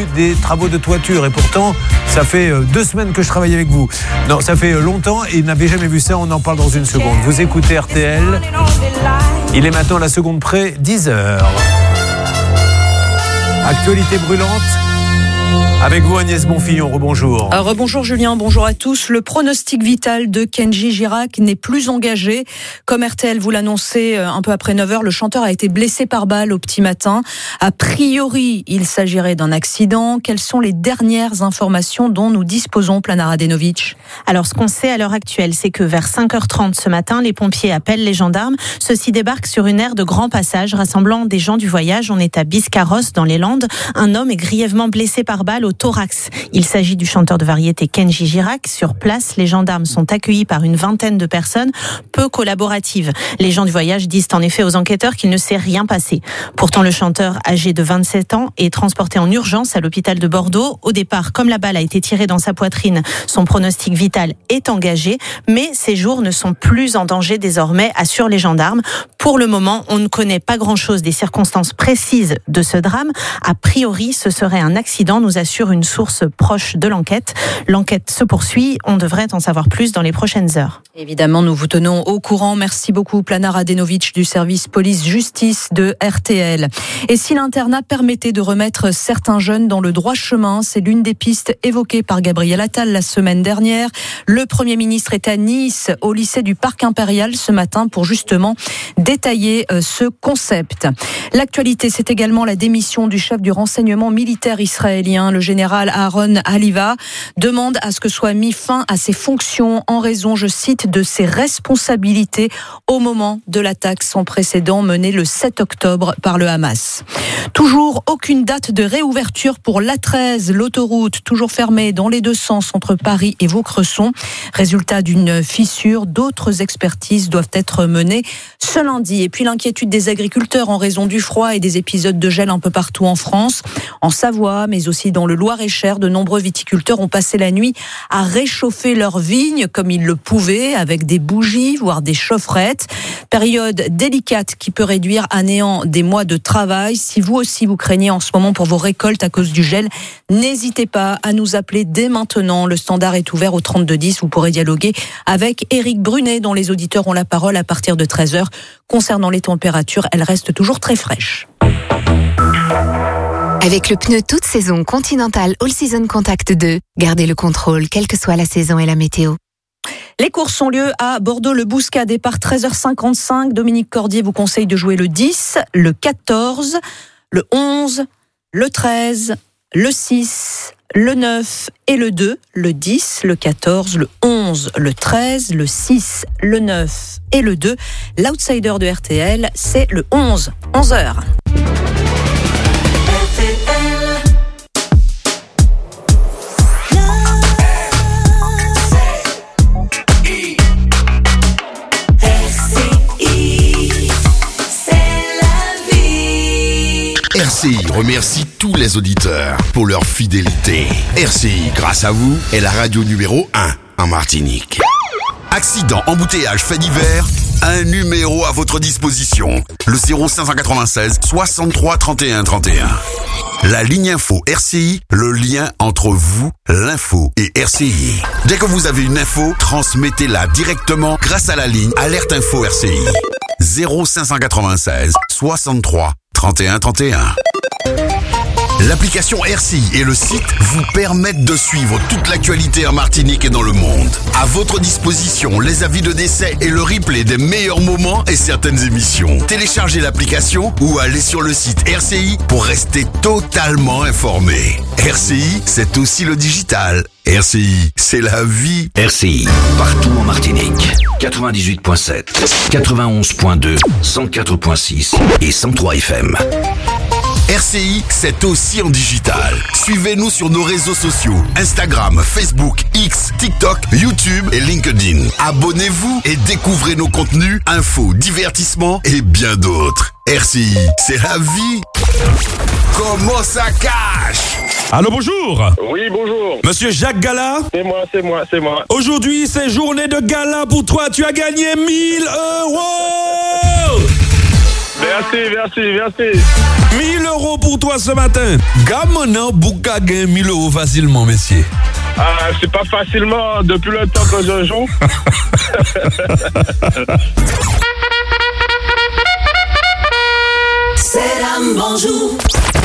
des travaux de toiture. Et pourtant, ça fait 2 semaines que je travaille avec vous. Non, ça fait longtemps et vous n'avez jamais vu ça. On en parle dans une seconde. Vous écoutez RTL. Il est maintenant à la seconde près, 10h. Actualité brûlante. Avec vous Agnès Bonfillon, rebonjour. Rebonjour Julien, bonjour à tous. Le pronostic vital de Kenji Girac n'est plus engagé. Comme RTL vous l'annonçait un peu après 9h, le chanteur a été blessé par balle au petit matin. A priori, il s'agirait d'un accident. Quelles sont les dernières informations dont nous disposons, Plana Radenovic ? Alors, ce qu'on sait à l'heure actuelle, c'est que vers 5h30 ce matin, les pompiers appellent les gendarmes. Ceux-ci débarquent sur une aire de grand passage rassemblant des gens du voyage. On est à Biscarrosse, dans les Landes. Un homme est grièvement blessé par balle au thorax. Il s'agit du chanteur de variété Kenji Girac. Sur place, les gendarmes sont accueillis par une vingtaine de personnes, peu collaboratives. Les gens du voyage disent en effet aux enquêteurs qu'il ne s'est rien passé. Pourtant, le chanteur, âgé de 27 ans, est transporté en urgence à l'hôpital de Bordeaux. Au départ, comme la balle a été tirée dans sa poitrine, son pronostic vital est engagé, mais ses jours ne sont plus en danger désormais, assurent les gendarmes. Pour le moment, on ne connaît pas grand-chose des circonstances précises de ce drame. A priori, ce serait un accident, nous assure une source proche de l'enquête. L'enquête se poursuit, on devrait en savoir plus dans les prochaines heures. Évidemment, nous vous tenons au courant. Merci beaucoup, Plana Radenovic du service police-justice de RTL. Et si l'internat permettait de remettre certains jeunes dans le droit chemin, c'est l'une des pistes évoquées par Gabriel Attal la semaine dernière. Le Premier ministre est à Nice, au lycée du Parc Impérial ce matin pour justement détailler ce concept. L'actualité, c'est également la démission du chef du renseignement militaire israélien, le général Aaron Haliva, demande à ce que soit mis fin à ses fonctions en raison, je cite, de ses responsabilités au moment de l'attaque sans précédent menée le 7 octobre par le Hamas. Toujours aucune date de réouverture pour l'A13, l'autoroute toujours fermée dans les deux sens entre Paris et Vaucresson. Résultat d'une fissure, d'autres expertises doivent être menées ce lundi. Et puis l'inquiétude des agriculteurs en raison du froid et des épisodes de gel un peu partout en France. En Savoie, mais aussi dans le Loir-et-Cher, de nombreux viticulteurs ont passé la nuit à réchauffer leurs vignes comme ils le pouvaient, avec des bougies, voire des chaufferettes. Période délicate qui peut réduire à néant des mois de travail. Si vous aussi vous craignez en ce moment pour vos récoltes à cause du gel, n'hésitez pas à nous appeler dès maintenant. Le standard est ouvert au 3210. Vous pourrez dialoguer avec Éric Brunet, dont les auditeurs ont la parole à partir de 13h. Concernant les températures, elles restent toujours très fraîches. Avec le pneu toute saison Continental All Season Contact 2, gardez le contrôle, quelle que soit la saison et la météo. Les courses ont lieu à Bordeaux-le-Bouscat, départ 13h55. Dominique Cordier vous conseille de jouer le 10, le 14, le 11, le 13, le 6, le 9 et le 2, le 10, le 14, le 11, le 13, le 6, le 9 et le 2. L'outsider de RTL, c'est le 11, 11h. RCI remercie tous les auditeurs pour leur fidélité. RCI, grâce à vous, est la radio numéro 1 en Martinique. Accident, embouteillage, fait divers, un numéro à votre disposition. Le 0596 63 31 31. La ligne info RCI, le lien entre vous, l'info et RCI. Dès que vous avez une info, transmettez-la directement grâce à la ligne Alerte Info RCI. 0596 63 31 31. L'application RCI et le site vous permettent de suivre toute l'actualité en Martinique et dans le monde. À votre disposition, les avis de décès et le replay des meilleurs moments et certaines émissions. Téléchargez l'application ou allez sur le site RCI pour rester totalement informé. RCI, c'est aussi le digital. RCI, c'est la vie. RCI, partout en Martinique. 98.7, 91.2, 104.6 et 103 FM. RCI, c'est aussi en digital. Suivez-nous sur nos réseaux sociaux. Instagram, Facebook, X, TikTok, YouTube et LinkedIn. Abonnez-vous et découvrez nos contenus, infos, divertissements et bien d'autres. RCI, c'est la vie. Comment ça cache? Allô, bonjour. Oui, bonjour. Monsieur Jacques Gala? C'est moi. Aujourd'hui, c'est journée de gala pour toi. Tu as gagné 1 000 €. Merci. 1000 euros pour toi ce matin. Gamonan, Bouka gagne 1000 euros facilement, messieurs. C'est pas facilement depuis le temps que je joue. C'est un bonjour.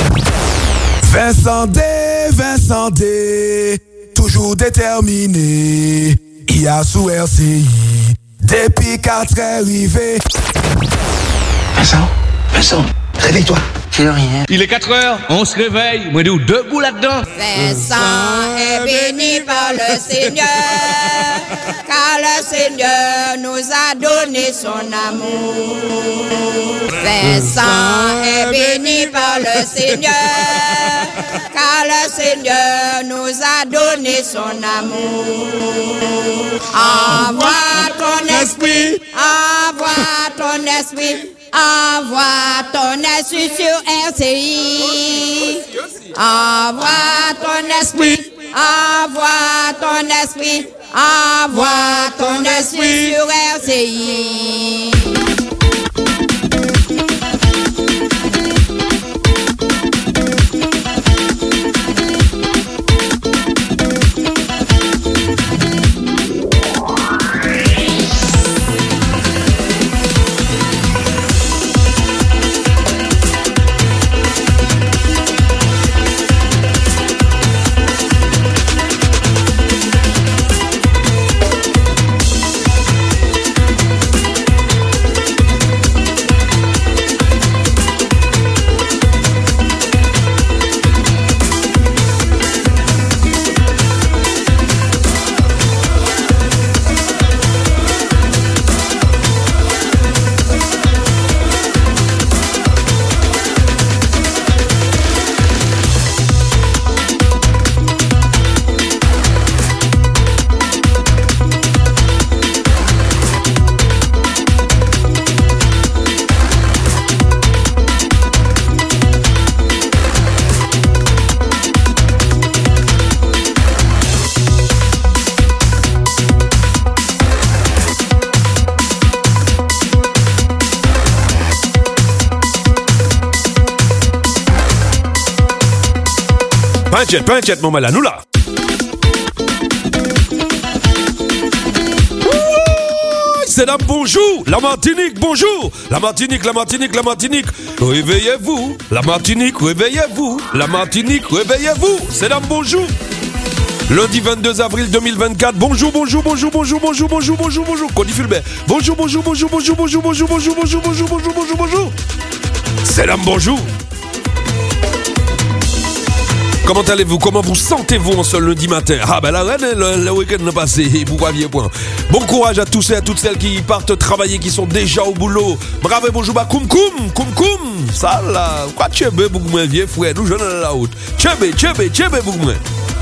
Vincent D, toujours déterminé. Il a sous RCI, depuis 4 heures arrivé. Vincent, réveille-toi. Quelle heure il est ? Il est 4 heures, on se réveille. Moi, nous debout là-dedans. Vincent est béni par le Seigneur, car le Seigneur nous a donné son amour. Vincent est béni par le Seigneur, car le Seigneur nous a donné son amour. Envoie ton esprit, envoie ton esprit. Envoie ton esprit sur RCI. Envoie ton esprit. Envoie ton esprit. Envoie ton esprit sur RCI. Pinchette, mon malin, nous là. C'est là, bonjour. La Martinique, bonjour. La Martinique. Réveillez-vous. La Martinique, réveillez-vous. La Martinique, réveillez-vous. C'est là, bonjour. Lundi 22 avril 2024. Bonjour. Cody Fulbert. Bonjour. C'est là, bonjour. Comment allez-vous? Comment vous sentez-vous en ce lundi matin? Ah ben la reine, le week-end est passé, vous voyez point. Bon courage à tous et à toutes celles qui partent travailler, qui sont déjà au boulot. Bravo, bonjour, bah koum. Ça là, quoi tchébé, beaucoup moins vieux frère, nous jeunes à la haute. Tchébé, beaucoup moins.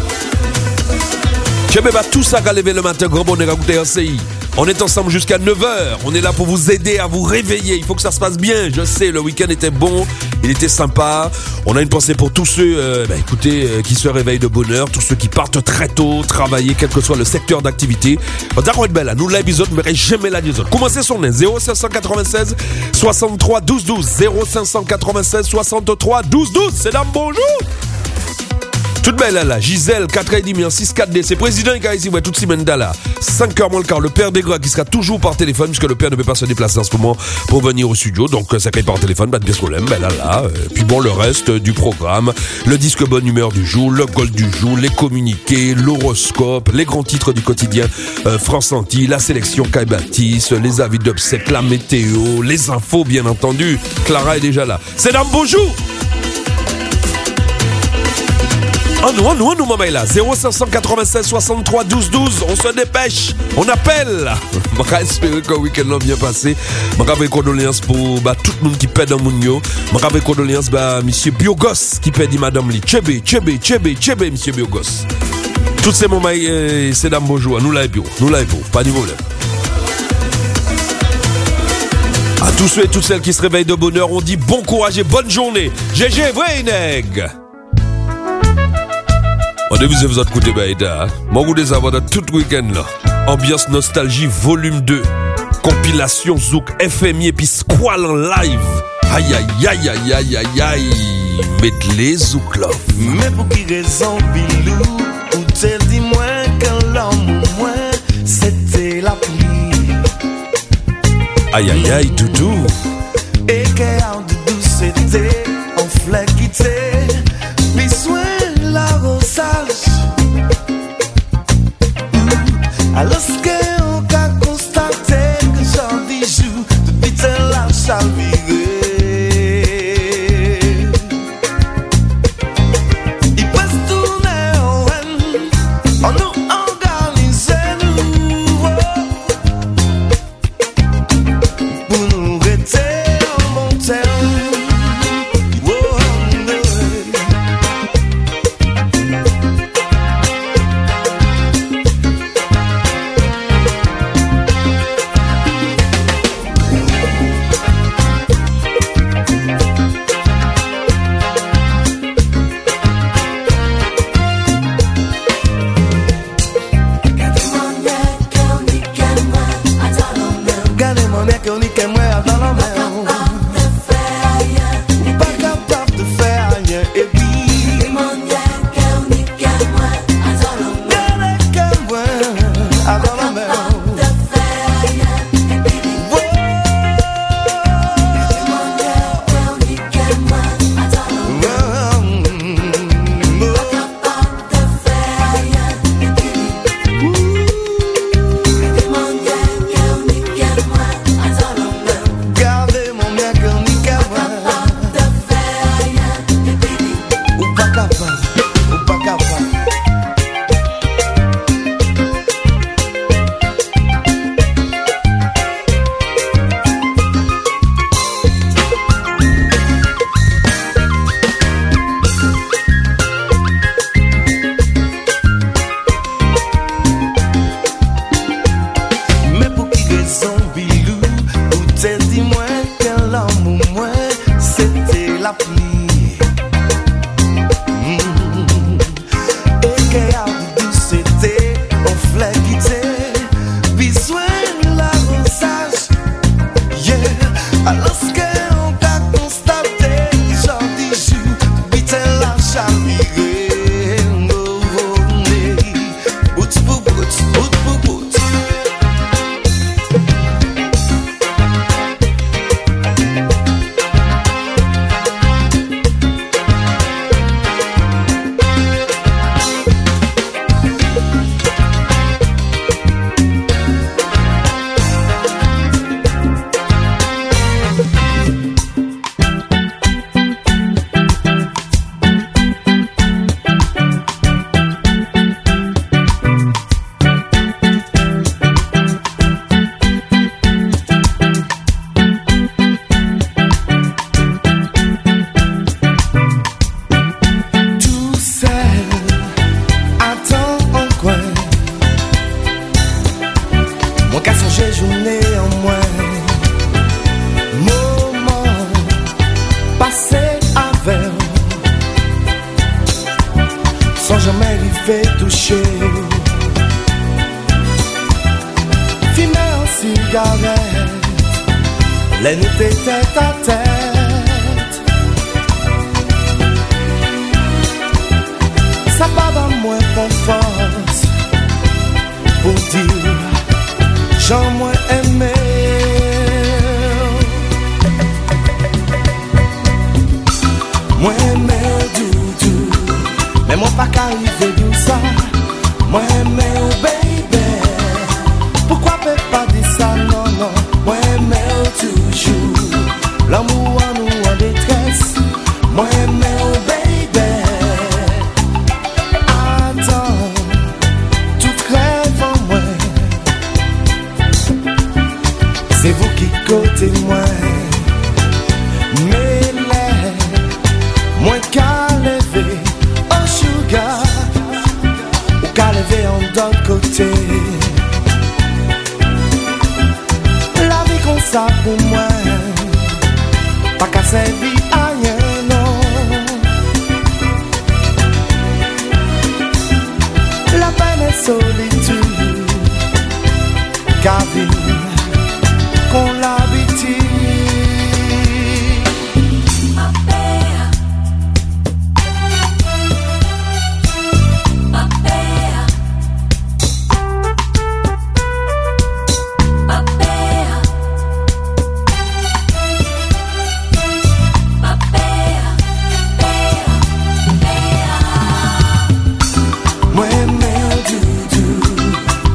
Tchébé, bah tout ça qu'à lever le matin, grand bonheur à goûter RCI. On est ensemble jusqu'à 9h. On est là pour vous aider à vous réveiller. Il faut que ça se passe bien. Je sais, le week-end était bon. Il était sympa. On a une pensée pour tous ceux, qui se réveillent de bonne heure. Tous ceux qui partent très tôt, travailler, quel que soit le secteur d'activité. D'accord, être belle. Nous, l'épisode, mais jamais la liaison. Commencez son nez. 0596 63 12 12. 0596 63 12 12. C'est dame, bonjour. Toute belle là, Gisèle, 4h30 en 6-4D, c'est président qui a ici, toute semaine là. 5h moins le quart, le père des gras qui sera toujours par téléphone, puisque le père ne peut pas se déplacer en ce moment pour venir au studio, donc ça paye par téléphone, pas de problème, puis bon, le reste du programme, le disque bonne humeur du jour, le gold du jour, les communiqués, l'horoscope, les grands titres du quotidien France Antilles, la sélection Kai Baptiste, les avis d'obsèques, la météo, les infos bien entendu. Clara est déjà là. C'est dame, bonjour. nous, maman est là. 0596 63 12 12. On se dépêche. On appelle. Je vais espérer que le week-end a bien passé. Je vais avoir condoléances pour tout le monde qui perd dans mon yo. Je vais avoir condoléances pour monsieur Biogos qui perd madame Li. Tchébé, monsieur Biogos. Tous ces moments, c'est dame bonjour. Nous l'avons, pas de problème. À tous ceux et toutes celles qui se réveillent de bonne heure, on dit bon courage et bonne journée. GG, vrai nèg. Au début, vous avez écouté Baïda. Moi, vous les avoir tout le week-end là. Ambiance Nostalgie volume 2. Compilation Zouk FMI et puis Squall en live. Aïe, aïe, aïe, aïe, aïe, aïe, aïe. Medley Zouklov. Mais pour qui raison, Bilou, ou t'es dis-moi que l'homme ou moi, c'était la pluie. Aïe, aïe, aïe, Doudou. Et qu'un Doudou, c'était un fleur qui t'est besoin l'arrosage. Alors qu'on a constaté que j'en bijou, depuis t'es la chalvirée. On nous organise nous pour nous rester en bon terme.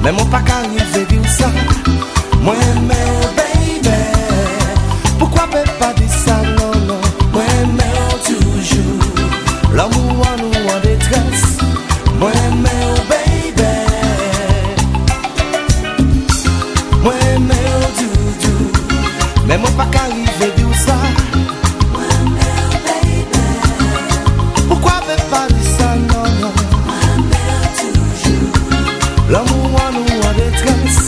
Mais mon pas qu'arriver dire ça. Moi mais baby. Pourquoi peut pas dire ça non non. Moi mais toujours. L'amour à nous en détresse. Moi mais baby. Moi mais toujours. Mais mon pas qu'arriver dire ça. Moi mais baby. Pourquoi peut pas dire ça non non. Moi mais toujours. L'amour à nous en détresse.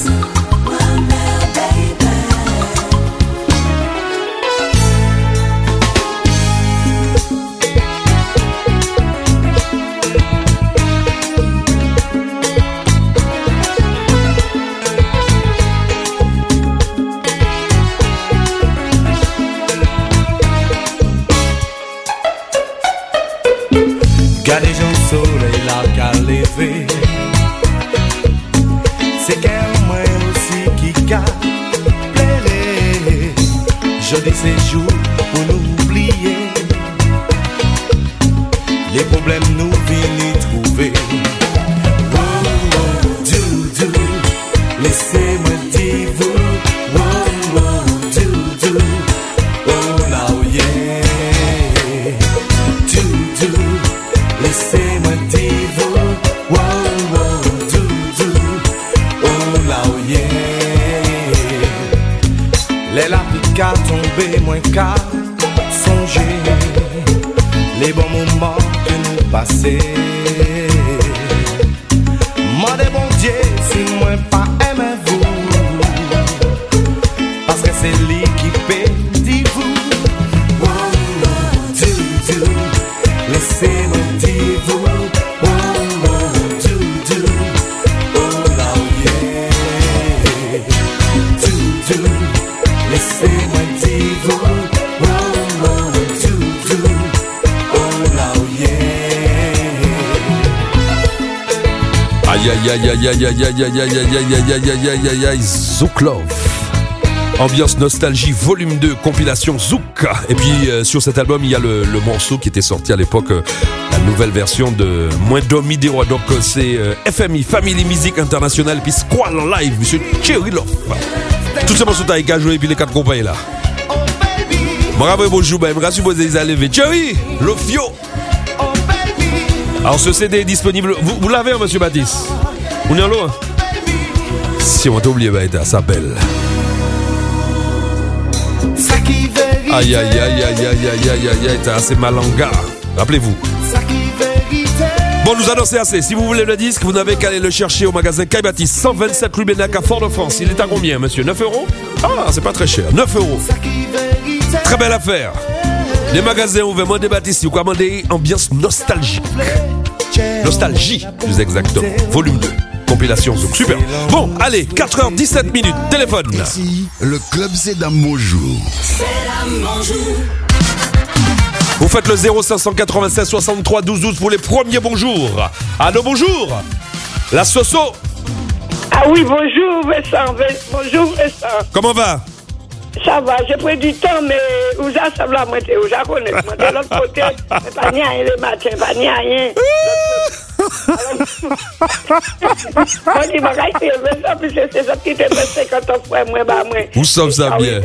Gardez Jean soleil là qu'à lever. C'est qu'elle moi aussi qui qu'a plairé. Je dis ces jours pour nous oublier. Les problèmes nous viennent trouver. Oh, oh, do, laissez-moi dire vous. Oh, oh, do, oh, now yeah. Do, laissez-moi dire vous. Oh, oh, do, oh, now yeah. Les lapis qu'à tomber, moins qu'à songer. Les bons moments que nous passons. Moi de bon Dieu, si moi pas aimé vous. Parce que c'est lui qui paie, dis-vous. Oh, oh, do, laissez-moi dire vous. Oh, oh, do, oh, now yeah. Do, laissez-moi dire vous. Oh, oh, do, oh, now yeah. Aïe aïe aïe aïe aïe aïe aïe aïe aïe aïe aïe aïe aïe aïe aïe aïe aïe Zouk Love. Ambiance nostalgie volume 2 compilation Zouk. Et puis sur cet album il y a le morceau qui était sorti à l'époque, la nouvelle version de Moins Domidéro. Donc c'est FMI Family Music International puis Squall en live monsieur Cherry Love. Tous ces morceaux t'as qu'à jouer et puis les 4 compagnies là. Bravo bonjour ben merci pour les lever Cherry Lofio. Alors ce CD est disponible. Vous l'avez hein, monsieur Baptiste. On est en l'eau. Si on t'a oublié bah ça belle. Aïe aïe aïe aïe aïe aïe aïe aïe aïe, t'es assez malanga. Rappelez-vous. Bon, nous annoncez assez. Si vous voulez le disque, vous n'avez qu'à aller le chercher au magasin Caille Baptiste, 127 rue Bénac à Fort-de-France. Il est à combien, monsieur? 9 €? Ah, c'est pas très cher. 9 €. Très belle affaire. Les magasins ouverts, moi des Baptiste, vous commandez ambiance nostalgique. Nostalgie, plus exactement. Volume 2. Compilation Zouk. Super. Bon, allez, 4h17 minutes. Téléphone. Ici, le club c'est d'un bonjour. Vous faites le 0596 63 12 12 pour les premiers bonjours. Allô, bonjour. La Soso. Ah oui, bonjour Vincent. Bonjour Vincent. Comment va? Ça va, j'ai pris du temps, mais où ça semble à moi, je connais. Moi, de l'autre côté, mais pas ni rien le matin, pas ni rien. Moi, je vais essayer Vincent, puis c'est ça qui était 50 ans, moi. Vous savez ça bien.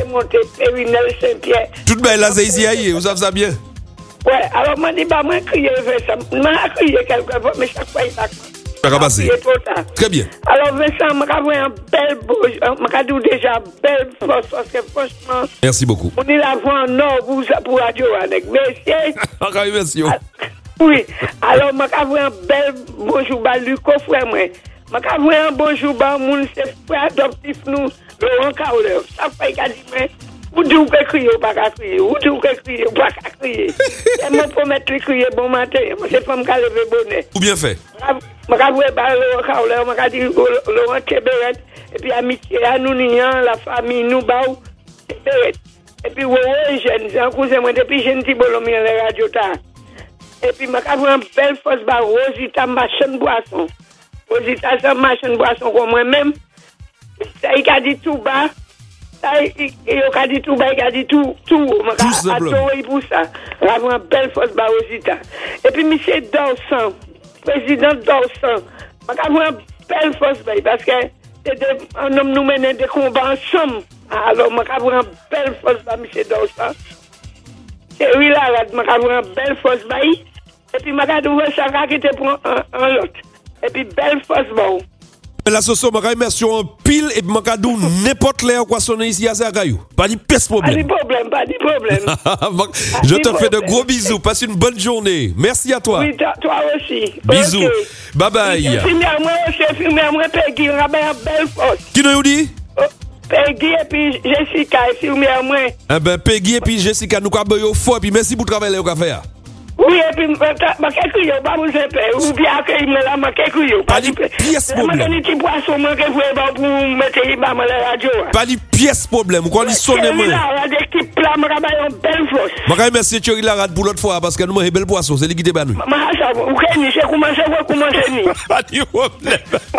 Toute belle, là, c'est ici, vous savez ça bien. Ouais, alors, moi, je vais crier Vincent. Je vais crier quelque fois, mais chaque fois, il va Très bien. Alors Vincent, je vais un bel beau, je déjà belle force parce que franchement. Merci beaucoup. On est la voix en or pour Radio avec messieurs. Merci. Oui. Alors je vais un bel bonjour à Luco frère moi. Je vais un bonjour à mon frère adoptif nous Laurent Kaoler. Ça fait qu'il dit moi. Vous dites que crier ou pas crier. Vous dites que crier ou pas crier. Et moi pour mettre crier bon matin, c'est pas me lever bonnet. Ou bien fait. Je vais Laurent Kaoler, je vais Laurent Kéberet, et puis amitié à nous, la famille, nous, Baou, Kéberet. Et puis, jeune, j'ai un cousin, moi, depuis jeune, petit bolomie, les radios, et puis, je vais avoir une belle force, Rosita, machin boisson. Rosita, c'est machin boisson, comme moi-même. Ça, il a dit tout bas. Il a dit tout bas, il a dit tout. Je vais adorer pour ça. Je vais avoir une belle force, Rosita. Et puis, monsieur Dorsan. Président Dorsan, je vais avoir une belle force parce que c'était un homme nous menait des combats ensemble. Alors, je vais avoir une belle force, M. Dorsa. Et oui, là, je vais avoir une belle force. Et puis, je vais ouvrir ça qui était pour un lot. Et puis, belle force, bon. La Soso, je remercie en pile et je vais n'importe l'air quoi sonner ici à Zagayou. Pas de problème. Pas de problème. Je te fais de gros bisous. Passe une bonne journée. Merci à toi. Oui, toi aussi. Bisous. Okay. Bye bye. Filmez-moi Peggy, on a une belle force. Qui nous dit? Peggy et puis Jessica, filmez-moi. Eh ben, Peggy et puis Jessica, nous avons fort. Et puis merci pour le travail au café. Oui, et puis, ou bien accueillir là, pas de pièce problème. Pas de pièce problème. Quand il sonne, moi, merci Thierry Larade pour l'autre fois parce que nous avons belle poisson. C'est lui qui était nous. Pas de problème.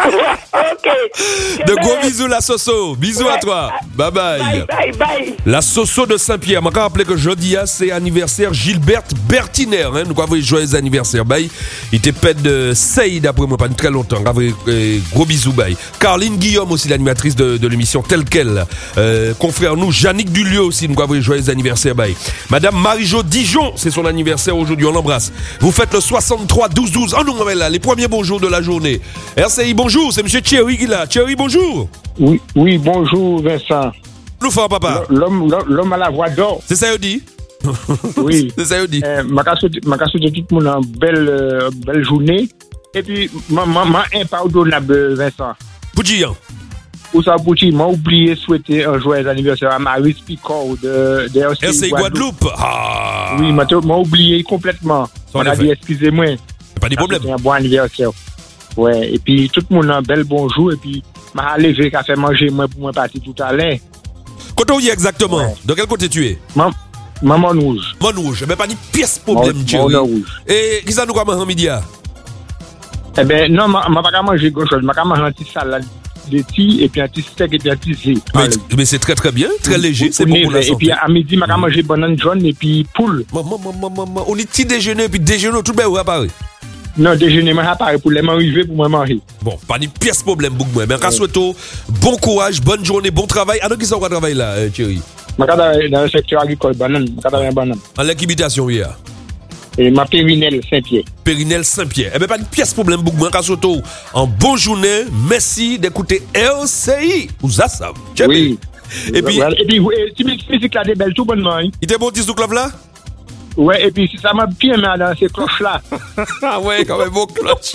De gros bisous, la Soso. Bisous à toi. Bye bye. La Soso de Saint-Pierre. Je me rappelle que jeudi, c'est anniversaire Gilberte Bertiner. Nous avons joyeux anniversaire. Bye. Il était pète de Seyd après moi, pas très longtemps. Gros bisous. Bye. Carline Guillaume aussi, l'animatrice de l'émission telle quelle. Confrère nous, Yannick Dulieu aussi. Nous avons joyeux anniversaire. Bye. Madame Marie-Jo Dijon, c'est son anniversaire aujourd'hui. On l'embrasse. Vous faites le 63-12-12. Oh non, là, les premiers bonjours de la journée. RCI, bonjour. C'est monsieur Thierry qui est là. Thierry, bonjour. Oui, bonjour Vincent. Nous faisons papa. L'homme à la voix d'or. C'est ça, il dit. Oui. C'est ça, il dit. Je souhaite tout le monde une belle journée. Et puis, impardonnable, Vincent. Pouti, Où ça, Pouti? M'a oublié de souhaiter un joyeux anniversaire à Marie Picard de RCI Guadeloupe. Ah. Oui, m'a oublié complètement. On a dit, excusez-moi. Pas de problème. Un bon anniversaire. Ouais, et puis tout le monde un bel bonjour. Et puis, m'a levé qu'à faire manger moi pour moi partir tout à l'heure. Quand on y est exactement? Ouais. De quel côté tu es? Maman rouge. Maman rouge. Mais pas de pièce problème, Thierry. Et qui ça nous commence en midi? Eh ben, non, m'a pas manger grand chose. M'a manger un petit salade de thé et puis un petit steak et puis un petit zé. Mais c'est très très bien, très léger. C'est bon pour la santé. Et puis à midi, m'a manger banane jaune et puis poule. On est petit déjeuner et puis déjeuner tout bien ou à Paris? Non, déjeuner, moi, pareil, pour les m'arriver, pour moi manger. Bon, pas de pièce problème, beaucoup moins. Mais en souhaite bon courage, bonne journée, bon travail. Alors, qui sont quoi travail là, Thierry? Je suis dans le secteur agricole, banane. En l'incubitation, oui. Et ma Périnelle Saint-Pierre. Périnelle Saint-Pierre. Eh bien, pas de pièce problème, beaucoup moins. En souhaite en bonne journée, merci d'écouter RCI. Vous ça, ça. Oui. Et puis, si musique là, des belles, tout bonnement. Il était bon, petit club là? Ouais, et puis si ça m'a bien mis dans ces cloches-là. Ah ouais, quand même, bon cloche.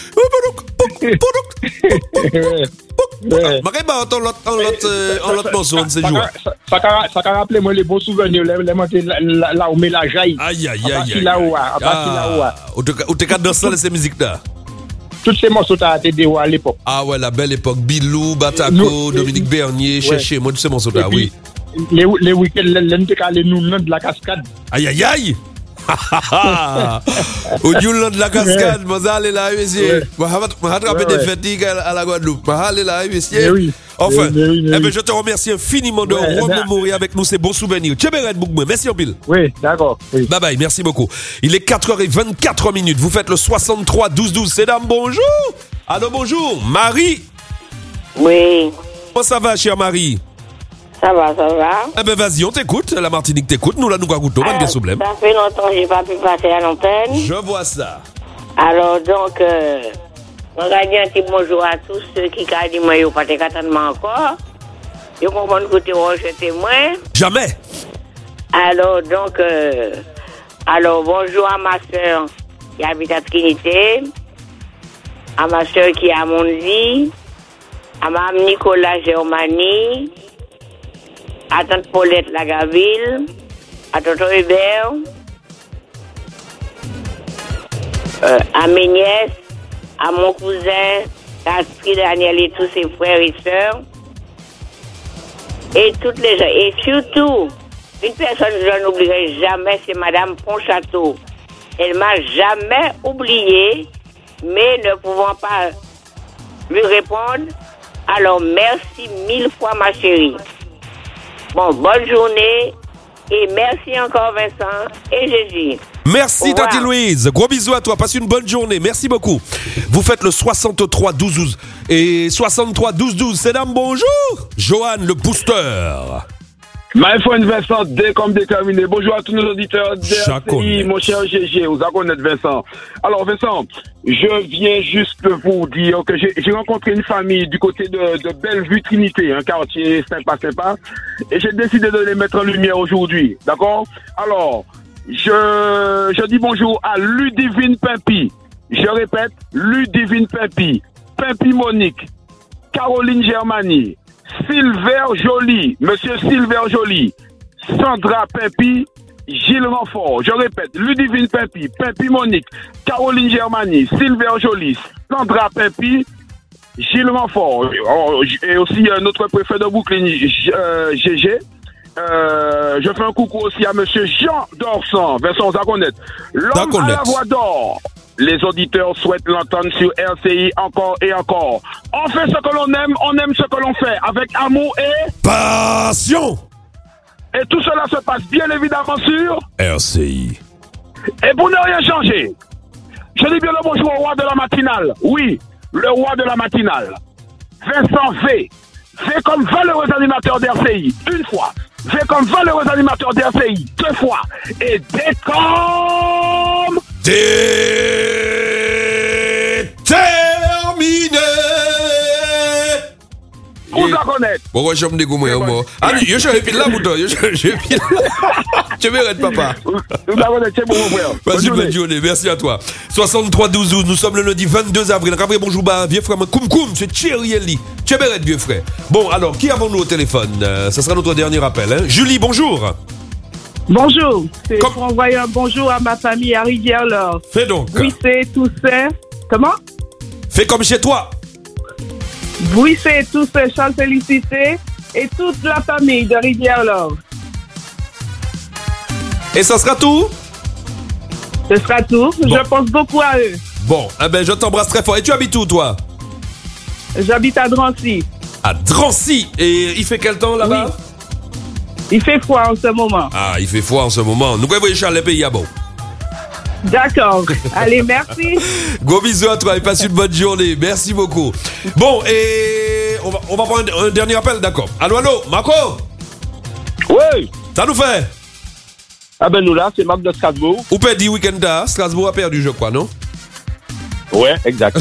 L'autre morceau de ces jours. Ça a rappelé moi les beaux souvenirs, là où met la jaille. Aïe. Là-haut. Où t'es qu'à danser ces musiques-là? Tous ces morceaux t'as été déroulés à l'époque. Ah ouais, la belle époque. Bilou, Batako, Dominique Bernier, Cherché, moi tous ces morceaux-là, oui. Les week-ends, les nous de la cascade. Aïe. Au Newland de la cascade, moi allez là, monsieur. Moi rattraper des fatigues à la Guadeloupe. Moi allez là, monsieur. Enfin, je te remercie infiniment de remémorer avec nous ces bons souvenirs. Merci en pile. Oui, d'accord. Oui. Bye bye, merci beaucoup. Il est 4h24. Vous faites le 63-12-12. C'est dame, bonjour. Allô, bonjour. Marie. Oui. Comment ça va, chère Marie? Ça va. Eh ben vas-y, on t'écoute. La Martinique t'écoute. Nous, là, nous écoutons. Pas de problème. Ça fait longtemps que j'ai pas pu passer à l'antenne. Je vois ça. Alors, donc, on va dire un petit bonjour à tous ceux qui ont dit moi, ils n'ont pas de catalogue encore. Ils comprennent que tu es rejeté moi. Jamais. Alors, donc, bonjour à ma soeur qui habite à Trinité, à ma soeur qui est à Monzi, à Mme Nicolas Germanie, à tante Paulette Lagaville, à tonton Hubert, à mes nièces, à mon cousin, Astrid, Daniel et tous ses frères et sœurs, et toutes les gens. Et surtout, une personne que je n'oublierai jamais, c'est Madame Ponchateau. Elle m'a jamais oublié, mais ne pouvant pas lui répondre, alors merci 1000 fois ma chérie. Bon, bonne journée et merci encore Vincent et Jésus. Merci Tati Louise. Gros bisous à toi. Passe une bonne journée. Merci beaucoup. Vous faites le 63 12 12 et 63 12 12. C'est dame, bonjour. Johan le booster. My friend Vincent, dès comme déterminé. Bonjour à tous nos auditeurs d'RCI, mon cher GG, vous connaissez Vincent. Alors Vincent, je viens juste vous dire que j'ai rencontré une famille du côté de Bellevue Trinité, un quartier sympa, et j'ai décidé de les mettre en lumière aujourd'hui, d'accord? Alors, je dis bonjour à Ludivine Pimpi, je répète, Ludivine Pimpi, Pimpi Monique, Caroline Germani, Silver Joly, Monsieur Silver Joly, Sandra Pimpi, Gilles Renfort. Je répète, Ludivine Pimpi, Pimpi Monique, Caroline Germani, Silver Joly, Sandra Pimpi, Gilles Renfort. Et aussi notre préfet de Brooklyn, GG. Je fais un coucou aussi à Monsieur Jean Dorsan, Vincent Zagonet, l'homme à la voix d'or. Les auditeurs souhaitent l'entendre sur RCI encore et encore. On fait ce que l'on aime, on aime ce que l'on fait, avec amour et passion. Et tout cela se passe bien évidemment sur RCI. Et pour ne rien changer, je dis bien le bonjour au roi de la matinale. Oui, le roi de la matinale. Vincent V. V comme valeureux animateur d'RCI, une fois. V comme valeureux animateur d'RCI, deux fois. Et D comme... Terminé. Vous la connaissez. Bon, je me dégomme, moi. Allez, je suis là, bouton. Je suis là. Tu m'arrêtes, papa. Vous la connaissez, c'est bon, mon frère. Vas-y, bonne journée. Merci à toi. 63 12 12. Nous sommes le lundi 22 avril. Rappelez, bonjour, vieux frère. Koum, c'est Thierry. Tu m'arrêtes, vieux frère. Bon, alors, qui avons-nous au téléphone? Ça sera notre dernier appel. Hein? Julie, bonjour. Bonjour, c'est pour envoyer un bonjour à ma famille à Rivière-Laure. Fais donc. Bouissé, Toussaint. Comment? Fais comme chez toi. Bouissé, Toussaint, Charles Félicité et toute la famille de Rivière-Laure. Et ça sera tout? Ce sera tout. Bon. Je pense beaucoup à eux. Bon, eh ben, je t'embrasse très fort. Et tu habites où, toi? J'habite à Drancy. À Drancy. Et il fait quel temps là-bas? Oui. Il fait froid en ce moment. Ah, il fait froid en ce moment. Nous voyons Charles, les pays à bon. D'accord. Allez, merci. Gros bisous à toi et passe une bonne journée. Merci beaucoup. Bon, et on va prendre un dernier appel, d'accord. Allô, Marco? Oui. Ça nous fait? Ah ben nous là, c'est Marc de Strasbourg. Ou perdu week-end là, Strasbourg a perdu, je crois, non? Ouais, exact.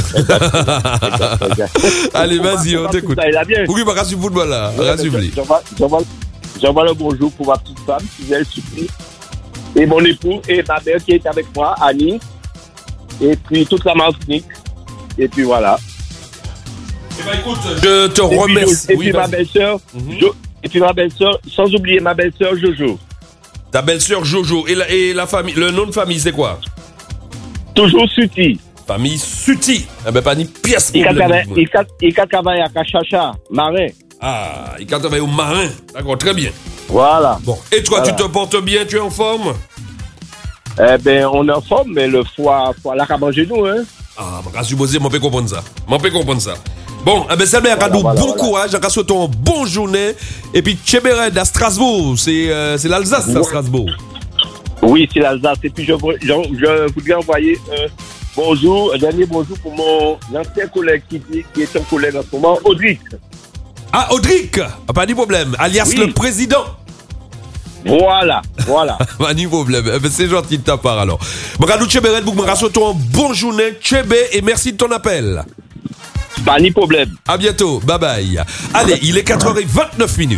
Allez, vas-y, on t'écoute. Oui, bah, rassure le football là. J'envoie le bonjour pour ma petite femme, Suzelle Supli, et mon époux, et ma mère qui est avec moi, Annie, et puis toute la Martinique, et puis voilà. Eh ben écoute, je te remercie. Et puis ma belle-sœur, et puis ma belle-sœur, sans oublier ma belle-sœur Jojo. Ta belle-sœur Jojo, et la famille, le nom de famille c'est quoi? Toujours Suti. Famille Suti. Eh ben pas ni pièce pour il travaille à Cachacha, marin. Ah, il travaille au marin. D'accord, très bien. Voilà. Bon, et toi, tu te portes bien, tu es en forme? Eh ben, on est en forme, mais le foie là qu'à manger nous, hein. Ah, je suis posé, je peux comprendre ça. Bon, eh ben, c'est bien, bon courage, je souhaite une bonne journée. Et puis, Tchébéred à Strasbourg, c'est l'Alsace, ça, Strasbourg. Oui, c'est l'Alsace. Et puis, je voudrais envoyer un dernier bonjour pour mon ancien collègue qui est un collègue en ce moment, Audric. Ah, Audric, pas de problème, alias oui. Le président. Voilà. Pas de problème, c'est gentil de ta part alors. Bradou Tchébéred, vous me souhaitons une bonne journée, Tchébé, et merci de ton appel. Pas de problème. À bientôt, bye bye. Allez, il est 4h29.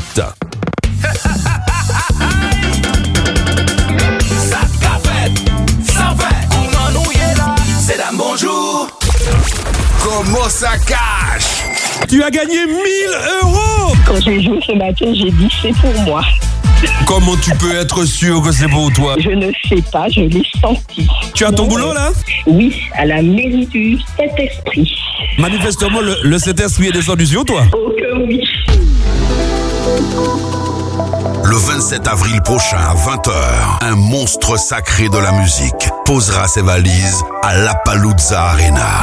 C'est un bonjour. Comment ça cache? Tu as gagné 1 000 €. Quand j'ai joué ce matin, j'ai dit c'est pour moi. Comment tu peux être sûr que c'est pour toi? Je ne sais pas, je l'ai senti. Tu as ton boulot là? Oui, à la mairie du Saint-Esprit. Manifestement, le Saint-Esprit est descendu sur toi. Oh que oui. Le 27 avril prochain à 20h, un monstre sacré de la musique posera ses valises à Lapalooza Arena.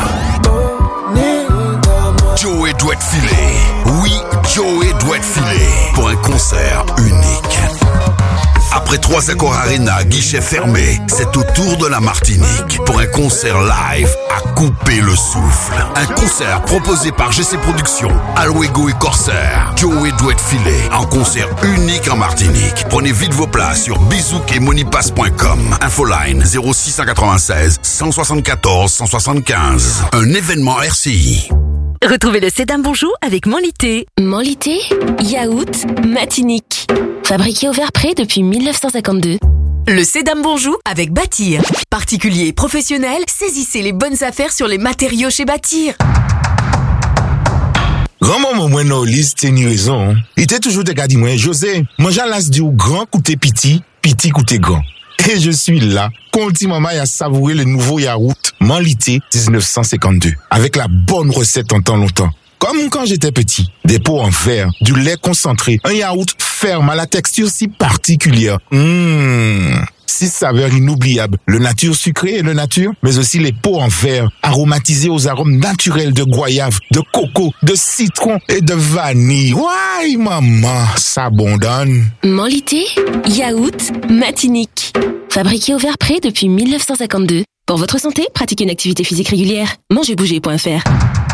Joey doit être filé. Oui, Joey doit être filé pour un concert unique. Après près 3 accords Arena, guichet fermé. C'est au tour de la Martinique pour un concert live à couper le souffle. Un concert proposé par GC Productions, Alwego et Corsair, Joe et Douette Filet, en concert unique en Martinique. Prenez vite vos places sur bizouk-et-monipass.com. Infoline 0696 174 175. Un événement RCI. Retrouvez le C'est un bonjour avec Manlité. Manlité, yaourt, matinique. Fabriqué au verre près depuis 1952. Le Cédam Bonjour avec Bâtir. Particuliers et professionnels, saisissez les bonnes affaires sur les matériaux chez Bâtir. Grand-maman, moi, non, Lise, t'es ni raison. Il était toujours de garder moi, José. Moi, j'allais dire grand coûter petit, petit coûter grand. Et je suis là, conti maman à savourer le nouveau yaourt Manlité 1952. Avec la bonne recette en temps longtemps. Comme quand j'étais petit. Des pots en verre, du lait concentré, un yaourt ferme à la texture si particulière. 6 saveurs inoubliables. Le nature sucré et le nature, mais aussi les pots en verre, aromatisés aux arômes naturels de goyave, de coco, de citron et de vanille. Ouais, maman, ça abondonne. Manlité, yaourt, matinique. Fabriqué au verre près depuis 1952. Pour votre santé, pratiquez une activité physique régulière. Mangerbouger.fr.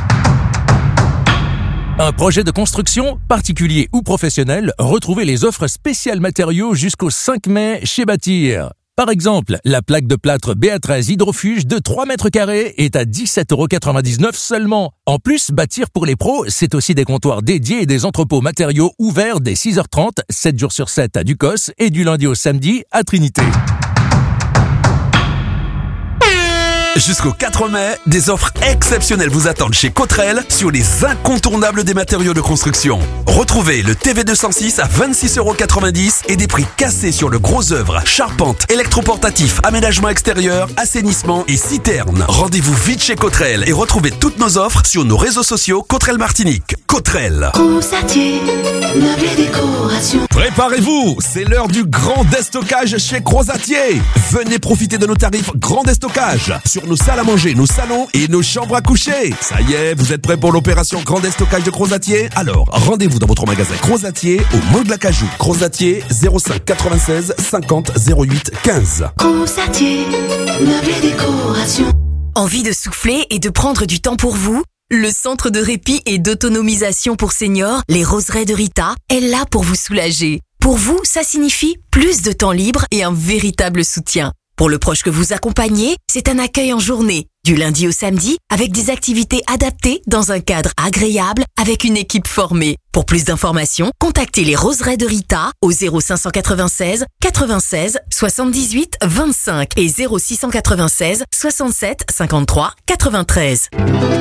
Un projet de construction, particulier ou professionnel, retrouvez les offres spéciales matériaux jusqu'au 5 mai chez Bâtir. Par exemple, la plaque de plâtre BA13 Hydrofuge de 3 mètres carrés est à 17,99 € seulement. En plus, Bâtir pour les pros, c'est aussi des comptoirs dédiés et des entrepôts matériaux ouverts dès 6h30, 7 jours sur 7 à Ducos et du lundi au samedi à Trinité. Jusqu'au 4 mai, des offres exceptionnelles vous attendent chez Cotrel sur les incontournables des matériaux de construction. Retrouvez le TV206 à 26,90 € et des prix cassés sur le gros œuvre, charpente, électroportatif, aménagement extérieur, assainissement et citerne. Rendez-vous vite chez Cotrel et retrouvez toutes nos offres sur nos réseaux sociaux Cotrel Martinique. Cotrel. Crozatier, meubles et décorations. Préparez-vous, c'est l'heure du grand déstockage chez Crozatier. Venez profiter de nos tarifs grand déstockage sur nos salles à manger, nos salons et nos chambres à coucher. Ça y est, vous êtes prêts pour l'opération grand déstockage de Crozatier? Alors, rendez-vous dans votre magasin Crozatier au Mont de l'Acajou. Crozatier 05 96 50 08 15. Crozatier, meubles et décorations. Envie de souffler et de prendre du temps pour vous? Le centre de répit et d'autonomisation pour seniors, les Roseraies de Rita, est là pour vous soulager. Pour vous, ça signifie plus de temps libre et un véritable soutien. Pour le proche que vous accompagnez, c'est un accueil en journée, du lundi au samedi, avec des activités adaptées dans un cadre agréable, avec une équipe formée. Pour plus d'informations, contactez les Roseraies de Rita au 0596 96 78 25 et 0696 67 53 93.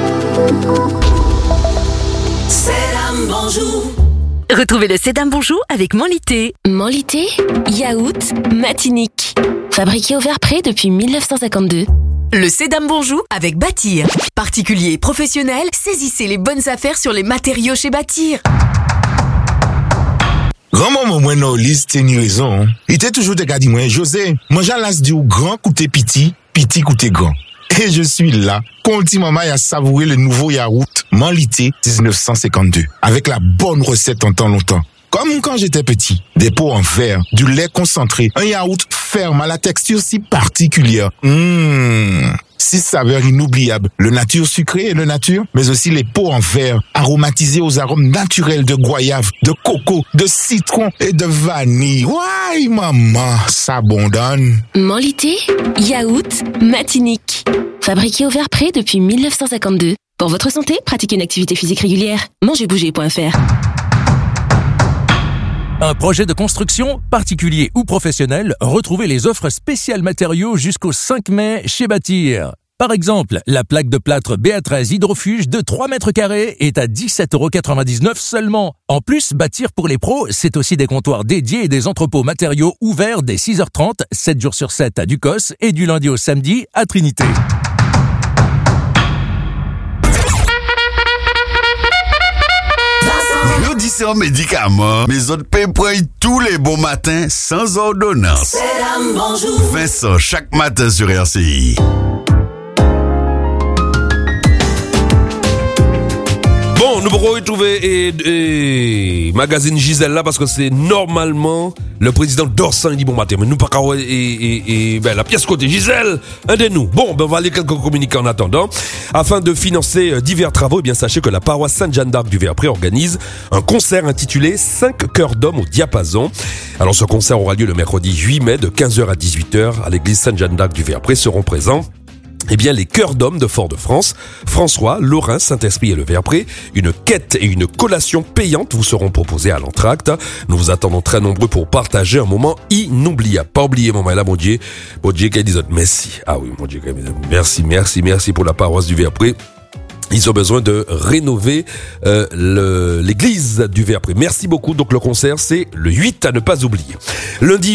Cédam Bonjour. Retrouvez le Cédam Bonjour avec Manlité. Manlité, yaourt, matinique. Fabriqué au verre près depuis 1952. Le Cédam Bonjour avec Bâtir. Particuliers et professionnels, saisissez les bonnes affaires sur les matériaux chez Bâtir. Grand-maman, moi, non, Lise, t'es ni raison. Il était toujours de garder moi, José. Moi, j'allais dire grand coûter petit, petit coûter grand. Et je suis là, conti maman à savourer le nouveau yaourt Manlité 1952. Avec la bonne recette en temps longtemps. Comme quand j'étais petit. Des pots en verre, du lait concentré, un yaourt ferme à la texture si particulière. 6 saveurs inoubliables. Le nature sucré et le nature, mais aussi les pots en verre, aromatisés aux arômes naturels de goyave, de coco, de citron et de vanille. Ouais, maman, ça abondonne. Manlité, yaourt, matinique. Fabriqué au verre près depuis 1952. Pour votre santé, pratiquez une activité physique régulière. Mangerbouger.fr. Un projet de construction, particulier ou professionnel, retrouvez les offres spéciales matériaux jusqu'au 5 mai chez Bâtir. Par exemple, la plaque de plâtre BA13 Hydrofuge de 3 mètres carrés est à 17,99 € seulement. En plus, Bâtir pour les pros, c'est aussi des comptoirs dédiés et des entrepôts matériaux ouverts dès 6h30, 7 jours sur 7 à Ducos et du lundi au samedi à Trinité. L'audition médicament, mes autres payent tous les bons matins sans ordonnance. Cédam Bonjour. Vincent, chaque matin sur RCI. Bon, nous pourrons retrouver et magazine Gisèle là parce que c'est normalement le président Dorsan, il dit bon matin, mais nous pas qu'à ben la pièce côté Gisèle, aidez-nous. Bon, ben on va aller quelques communiqués en attendant. Afin de financer divers travaux, eh bien sachez que la paroisse Sainte-Jeanne d'Arc du Verpré organise un concert intitulé 5 chœurs d'hommes au diapason. Alors ce concert aura lieu le mercredi 8 mai de 15h à 18h à l'église Sainte-Jeanne d'Arc du Verpré. Seront présents eh bien, les chœurs d'hommes de Fort-de-France, François, Lorrain, Saint-Esprit et le Verpré. Une quête et une collation payante vous seront proposées à l'entracte. Nous vous attendons très nombreux pour partager un moment inoubliable. Pas oublier, mon là, mon Dieu, qui dit merci. Ah oui, mon Dieu, merci pour la paroisse du Verpré. Ils ont besoin de rénover l'église du Verpré. Merci beaucoup. Donc le concert, c'est le 8 à ne pas oublier. Lundi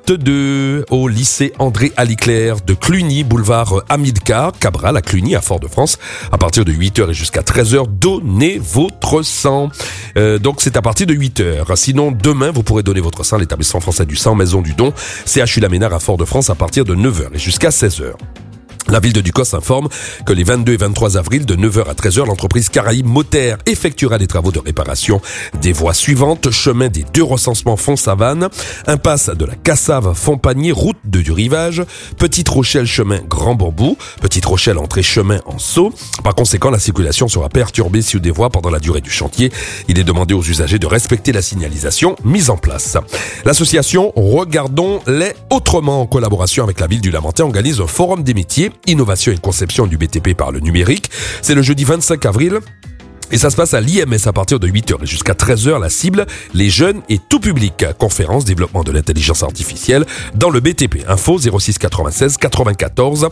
22 au lycée André Aliclair de Cluny, boulevard Hamilcar Cabral à Cluny, à Fort-de-France. À partir de 8h et jusqu'à 13h, donnez votre sang. Donc c'est à partir de 8h. Sinon, demain, vous pourrez donner votre sang à l'établissement français du sang, Maison du Don, CHU La Ménard à Fort-de-France à partir de 9h et jusqu'à 16h. La ville de Ducos informe que les 22 et 23 avril, de 9h à 13h, l'entreprise Caraïbes Moteur effectuera des travaux de réparation des voies suivantes: chemin des 2 recensements Font-Savane, impasse de la Cassave Font-Panier, route du Rivage, Petite Rochelle chemin Grand Bambou, Petite Rochelle entrée chemin en Sceaux. Par conséquent, la circulation sera perturbée sur des voies pendant la durée du chantier. Il est demandé aux usagers de respecter la signalisation mise en place. L'association Regardons-les autrement, en collaboration avec la ville du Lamentin, organise un forum des métiers, innovation et conception du BTP par le numérique. C'est le jeudi 25 avril. Et ça se passe à l'IMS à partir de 8h et jusqu'à 13h. La cible, les jeunes et tout public. Conférence, développement de l'intelligence artificielle dans le BTP. Info 06 96 94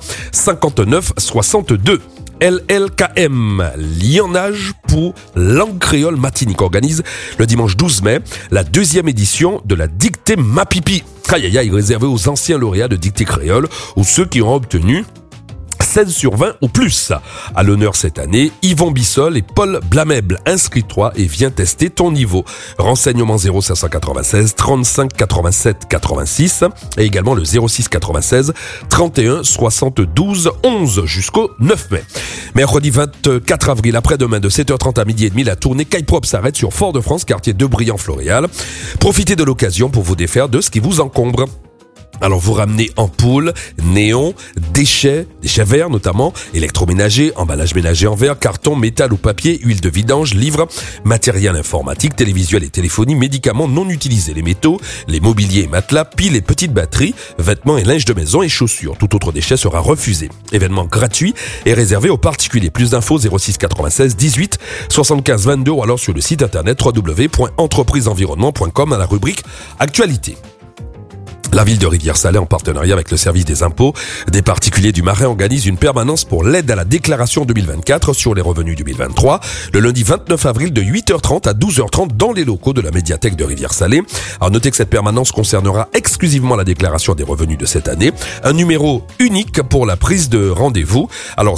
59 62. LLKM, Lionnage pour langue créole matinique, organise le dimanche 12 mai la 2e édition de la dictée Mapipi. Aïe, réservée aux anciens lauréats de dictée créole ou ceux qui ont obtenu 16 sur 20 ou plus. À l'honneur cette année, Yvon Bissol et Paul Blamèble. Inscris-toi et viens tester ton niveau. Renseignements 0596 35 87 86 et également le 06 96 31 72 11 jusqu'au 9 mai. Mercredi 24 avril, après-demain de 7h30 à 12h30, la tournée Caille-Prop s'arrête sur Fort-de-France, quartier de Briand-Floréal. Profitez de l'occasion pour vous défaire de ce qui vous encombre. Alors vous ramenez ampoules, néons, déchets verts notamment, électroménagers, emballages ménagers en verre, carton, métal ou papier, huile de vidange, livres, matériel informatique, télévisuel et téléphonie, médicaments non utilisés, les métaux, les mobiliers et matelas, piles et petites batteries, vêtements et linge de maison et chaussures. Tout autre déchet sera refusé. Événement gratuit et réservé aux particuliers. Plus d'infos 06 96 18 75 22 ou alors sur le site internet www.entrepriseenvironnement.com à la rubrique Actualité. La ville de Rivière-Salée, en partenariat avec le service des impôts des particuliers du Marais, organise une permanence pour l'aide à la déclaration 2024 sur les revenus 2023, le lundi 29 avril de 8h30 à 12h30 dans les locaux de la médiathèque de Rivière-Salée. Alors notez que cette permanence concernera exclusivement la déclaration des revenus de cette année. Un numéro unique pour la prise de rendez-vous. Alors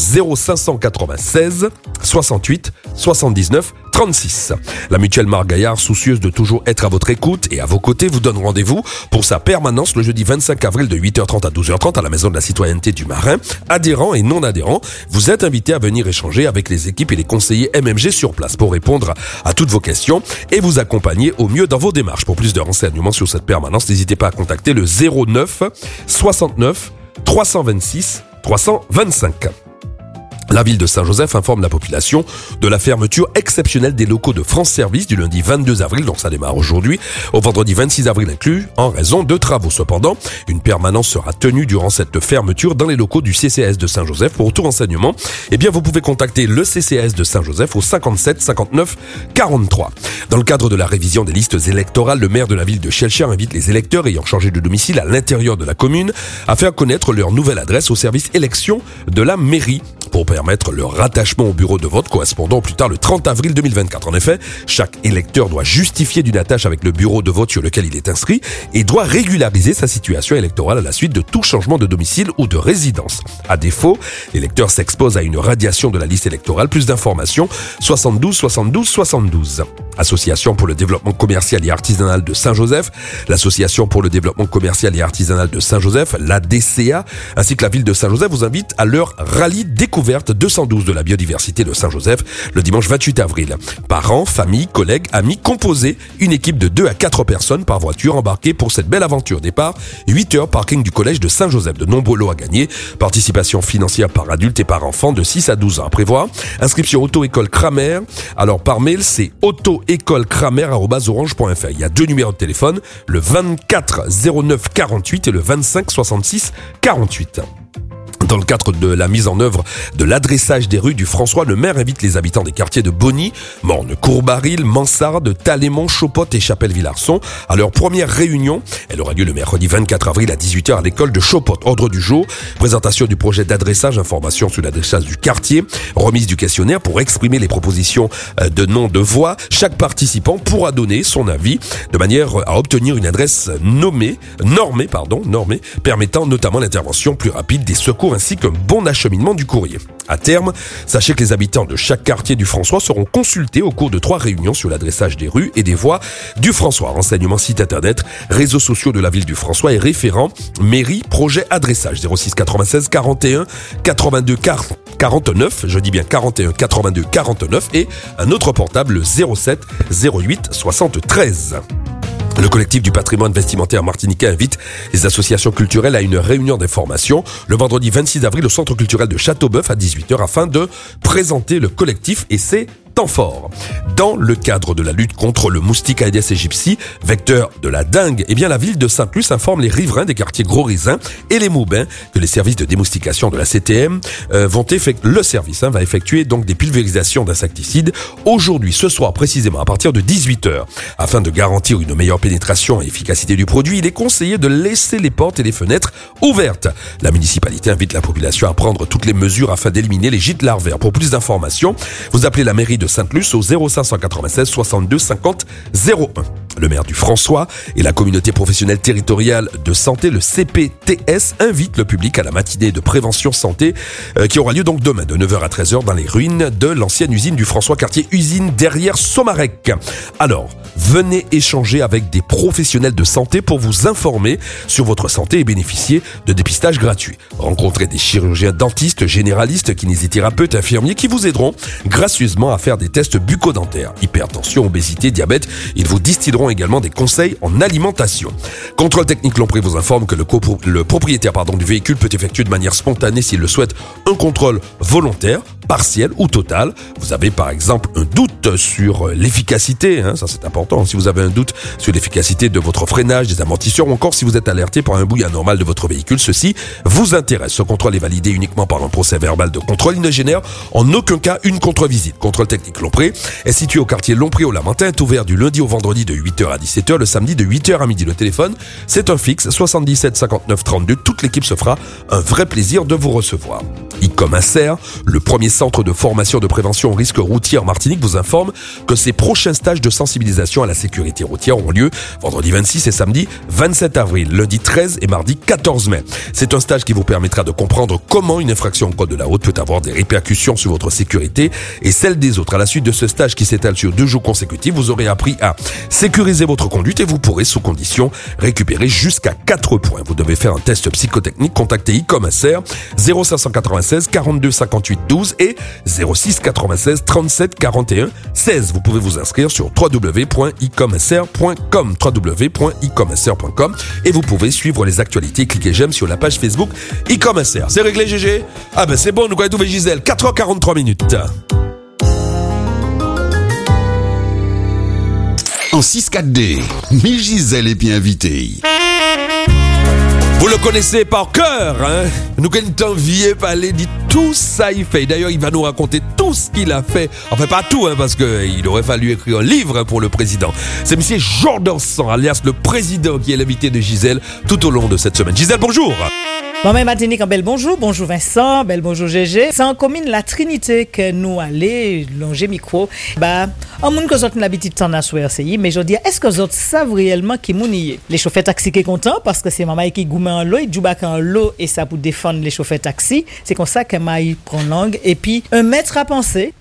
0596 68 79 36. La mutuelle Margaillard, soucieuse de toujours être à votre écoute et à vos côtés, vous donne rendez-vous pour sa permanence le jeudi 25 avril de 8h30 à 12h30 à la Maison de la Citoyenneté du Marin. Adhérents et non adhérents, vous êtes invités à venir échanger avec les équipes et les conseillers MMG sur place pour répondre à toutes vos questions et vous accompagner au mieux dans vos démarches. Pour plus de renseignements sur cette permanence, n'hésitez pas à contacter le 09 69 326 325. La ville de Saint-Joseph informe la population de la fermeture exceptionnelle des locaux de France Service du lundi 22 avril, donc ça démarre aujourd'hui, au vendredi 26 avril inclus, en raison de travaux. Cependant, une permanence sera tenue durant cette fermeture dans les locaux du CCAS de Saint-Joseph. Pour tout renseignement, vous pouvez contacter le CCAS de Saint-Joseph au 57 59 43. Dans le cadre de la révision des listes électorales, le maire de la ville de Schœlcher invite les électeurs ayant changé de domicile à l'intérieur de la commune à faire connaître leur nouvelle adresse au service élection de la mairie pour permettre leur rattachement au bureau de vote correspondant au plus tard le 30 avril 2024. En effet, chaque électeur doit justifier d'une attache avec le bureau de vote sur lequel il est inscrit et doit régulariser sa situation électorale à la suite de tout changement de domicile ou de résidence. À défaut, l'électeur s'expose à une radiation de la liste électorale. Plus d'informations 72 72 72. Association pour le développement commercial et artisanal de Saint-Joseph, l'Association pour le développement commercial et artisanal de Saint-Joseph, l'ADCA, ainsi que la ville de Saint-Joseph vous invite à leur rallye découverte 212 de la biodiversité de Saint-Joseph le dimanche 28 avril. Parents, familles, collègues, amis, composez une équipe de 2 à 4 personnes par voiture embarquée pour cette belle aventure. Départ 8h, parking du collège de Saint-Joseph. De nombreux lots à gagner. Participation financière par adulte et par enfant de 6 à 12 ans à prévoir. Inscription auto-école Kramer. Alors par mail, c'est auto-école-kramer@orange.fr. Il y a 2 numéros de téléphone, le 24 09 48 et le 25 66 48. Dans le cadre de la mise en œuvre de l'adressage des rues du François, le maire invite les habitants des quartiers de Bonny, Morne, Courbaril, Mansarde, Talémont, Chopotte et Chapelle-Villarson à leur première réunion. Elle aura lieu le mercredi 24 avril à 18h à l'école de Chopotte. Ordre du jour, présentation du projet d'adressage, information sur l'adressage du quartier, remise du questionnaire pour exprimer les propositions de nom de voix. Chaque participant pourra donner son avis de manière à obtenir une adresse normée, permettant notamment l'intervention plus rapide des secours ainsi qu'un bon acheminement du courrier. À terme, sachez que les habitants de chaque quartier du François seront consultés au cours de 3 réunions sur l'adressage des rues et des voies du François. Renseignements site internet, réseaux sociaux de la ville du François et référent mairie projet adressage 06 96 41 82 49, je dis bien 41 82 49 et un autre portable 07 08 73. Le collectif du patrimoine vestimentaire martiniquais invite les associations culturelles à une réunion d'information le vendredi 26 avril au centre culturel de Châteauboeuf à 18h afin de présenter le collectif et ses temps forts. Dans le cadre de la lutte contre le moustique Aedes aegypti, vecteur de la dengue, la ville de Sainte-Luce informe les riverains des quartiers Gros Raisin et les Moubins que les services de démoustication de la CTM va effectuer donc des pulvérisations d'insecticides aujourd'hui, ce soir précisément à partir de 18h. Afin de garantir une meilleure pénétration et efficacité du produit, il est conseillé de laisser les portes et les fenêtres ouvertes. La municipalité invite la population à prendre toutes les mesures afin d'éliminer les gîtes larvaires. Pour plus d'informations, vous appelez la mairie de Sainte-Luce au 0596 62 50 01. Le maire du François et la communauté professionnelle territoriale de santé, le CPTS, invitent le public à la matinée de prévention santé qui aura lieu donc demain de 9h à 13h dans les ruines de l'ancienne usine du François, quartier usine derrière Somarec. Alors, venez échanger avec des professionnels de santé pour vous informer sur votre santé et bénéficier de dépistage gratuit. Rencontrez des chirurgiens dentistes, généralistes, kinésithérapeutes, infirmiers qui vous aideront gracieusement à faire des tests bucco-dentaires. Hypertension, obésité, diabète, ils vous distilleront également des conseils en alimentation. Contrôle technique Lompré vous informe que le propriétaire du véhicule peut effectuer de manière spontanée, s'il le souhaite, un contrôle volontaire, partiel ou total. Vous avez par exemple un doute sur l'efficacité, ça c'est important, si vous avez un doute sur l'efficacité de votre freinage, des amortisseurs ou encore si vous êtes alerté par un bruit anormal de votre véhicule, ceci vous intéresse. Ce contrôle est validé uniquement par un procès verbal de contrôle. Il ne génère en aucun cas une contre-visite. Contrôle technique Lompré est situé au quartier Lompré au Lamentin, est ouvert du lundi au vendredi de 8h à 17h, le samedi de 8h à midi. Le téléphone, c'est un fixe 77 59 32. Toute l'équipe se fera un vrai plaisir de vous recevoir. ICOM-Inser, le premier centre de formation de prévention aux risques routiers en Martinique, vous informe que ses prochains stages de sensibilisation à la sécurité routière auront lieu vendredi 26 et samedi 27 avril, lundi 13 et mardi 14 mai. C'est un stage qui vous permettra de comprendre comment une infraction au code de la route peut avoir des répercussions sur votre sécurité et celle des autres. À la suite de ce stage qui s'étale sur 2 jours consécutifs, vous aurez appris à sécuriser votre conduite et vous pourrez, sous condition, récupérer jusqu'à 4 points. Vous devez faire un test psychotechnique. Contactez ICOM-Inser 0596 42 58 12 et 06 96 37 41 16. Vous pouvez vous inscrire sur www.icomser.com et vous pouvez suivre les actualités. Cliquez j'aime sur la page Facebook ICOM-Inser. C'est réglé, GG? C'est bon, nous allons trouver Gisèle. 4h43 minutes. En 6-4D, mais Gisèle est bien invitée. Vous le connaissez par cœur, Nous t'envier parler de tout ça il fait. D'ailleurs, il va nous raconter tout ce qu'il a fait. Enfin, pas tout, parce qu'il aurait fallu écrire un livre pour le président. C'est monsieur Jordanson, alias le président, qui est l'invité de Gisèle tout au long de cette semaine. Gisèle, bonjour. Bon, Martinique, un bel bonjour. Bonjour Vincent, bel bonjour GG. C'est en commune la Trinité que nous allons longer micro. En monde que vous avez l'habitude de s'en sur RCI, mais je dis, est-ce que vous savez réellement qui mounier? Les chauffeurs taxi qui sont contents parce que c'est maman qui goûte en l'eau, il joue en l'eau et ça pour défendre les chauffeurs taxi. C'est comme ça que maï prend langue. Et puis, un maître à penser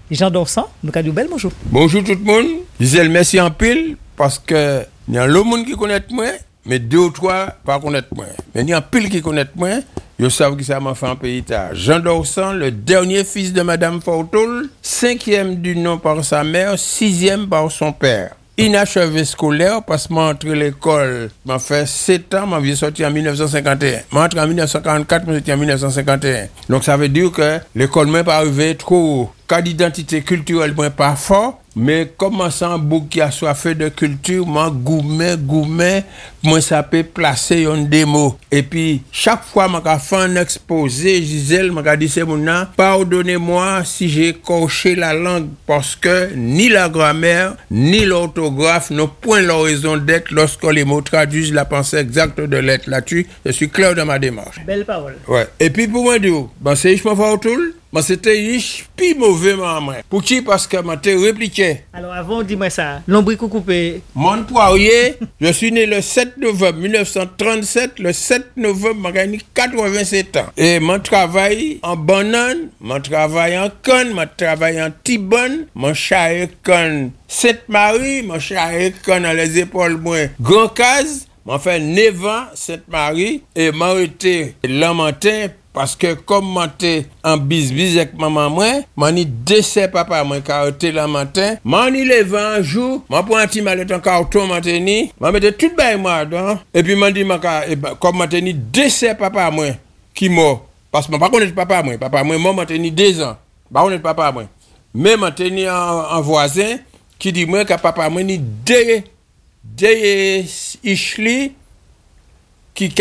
Jean Dorsan, nous avons dit bel bonjour. Bonjour tout le monde. Je dis merci en pile parce que il y a le monde qui connaît moi, mais 2 ou 3 pas connaître moi. Mais il y a un pile qui connaît moi. Je sais que ça m'a fait un pays tard. Jean Dorsan, le dernier fils de Madame Fortoul, 5e du nom par sa mère, 6e par son père. Inachevé scolaire parce que moi entré l'école, m'a fait 7 ans, m'a sorti en 1951. M'a entré en 1944, m'a sorti en 1951. Donc ça veut dire que l'école m'a pas arrivé trop, cas d'identité culturelle m'a pas fort, mais comme ça un bouc qui a soifé de culture, m'a gourmet, moi ça peut placer un démo. Et puis chaque fois m'a fait un exposé, Gisèle m'a dit c'est mon nom, pardonnez-moi si j'ai coché la langue parce que ni la grammaire ni l'orthographe n'ont point leur raison d'être lorsque les mots traduisent la pensée exacte de l'être. Là-dessus, je suis clair dans ma démarche. Belle parole. Ouais. Et puis pour moi dire, c'est je m'en Fortoul. Mais c'était riche, puis mauvais, maman. Pour qui? Parce que m'a te répliqué. Alors avant, dis-moi ça. L'ombric coupé. Mon poirier, je suis né le 7 novembre 1937. Le 7 novembre, j'ai gagné 87 ans. Et mon travail en banane, mon travail en canne, mon travail en tibonne, mon charré canne Sainte-Marie, mon charré canne à les épaules, moi, Grand Case, m'a fait 9 ans Sainte-Marie, et m'a été lamentin. Parce que comme j'étais en bis avec maman moi, m'ani décès papa moi carotté le matin, m'ani levé un jour, m'a prend un petit mallette en carton m'teni, m'a mettre tout bail moi dedans et puis m'a dit comme m'teni décès papa moi qui mort parce que m'a pas connaître papa moi m'teni 2 ans. Pas connaître papa moi. Mais m'teni un voisin qui dit moi que papa moi ni de Ishli qui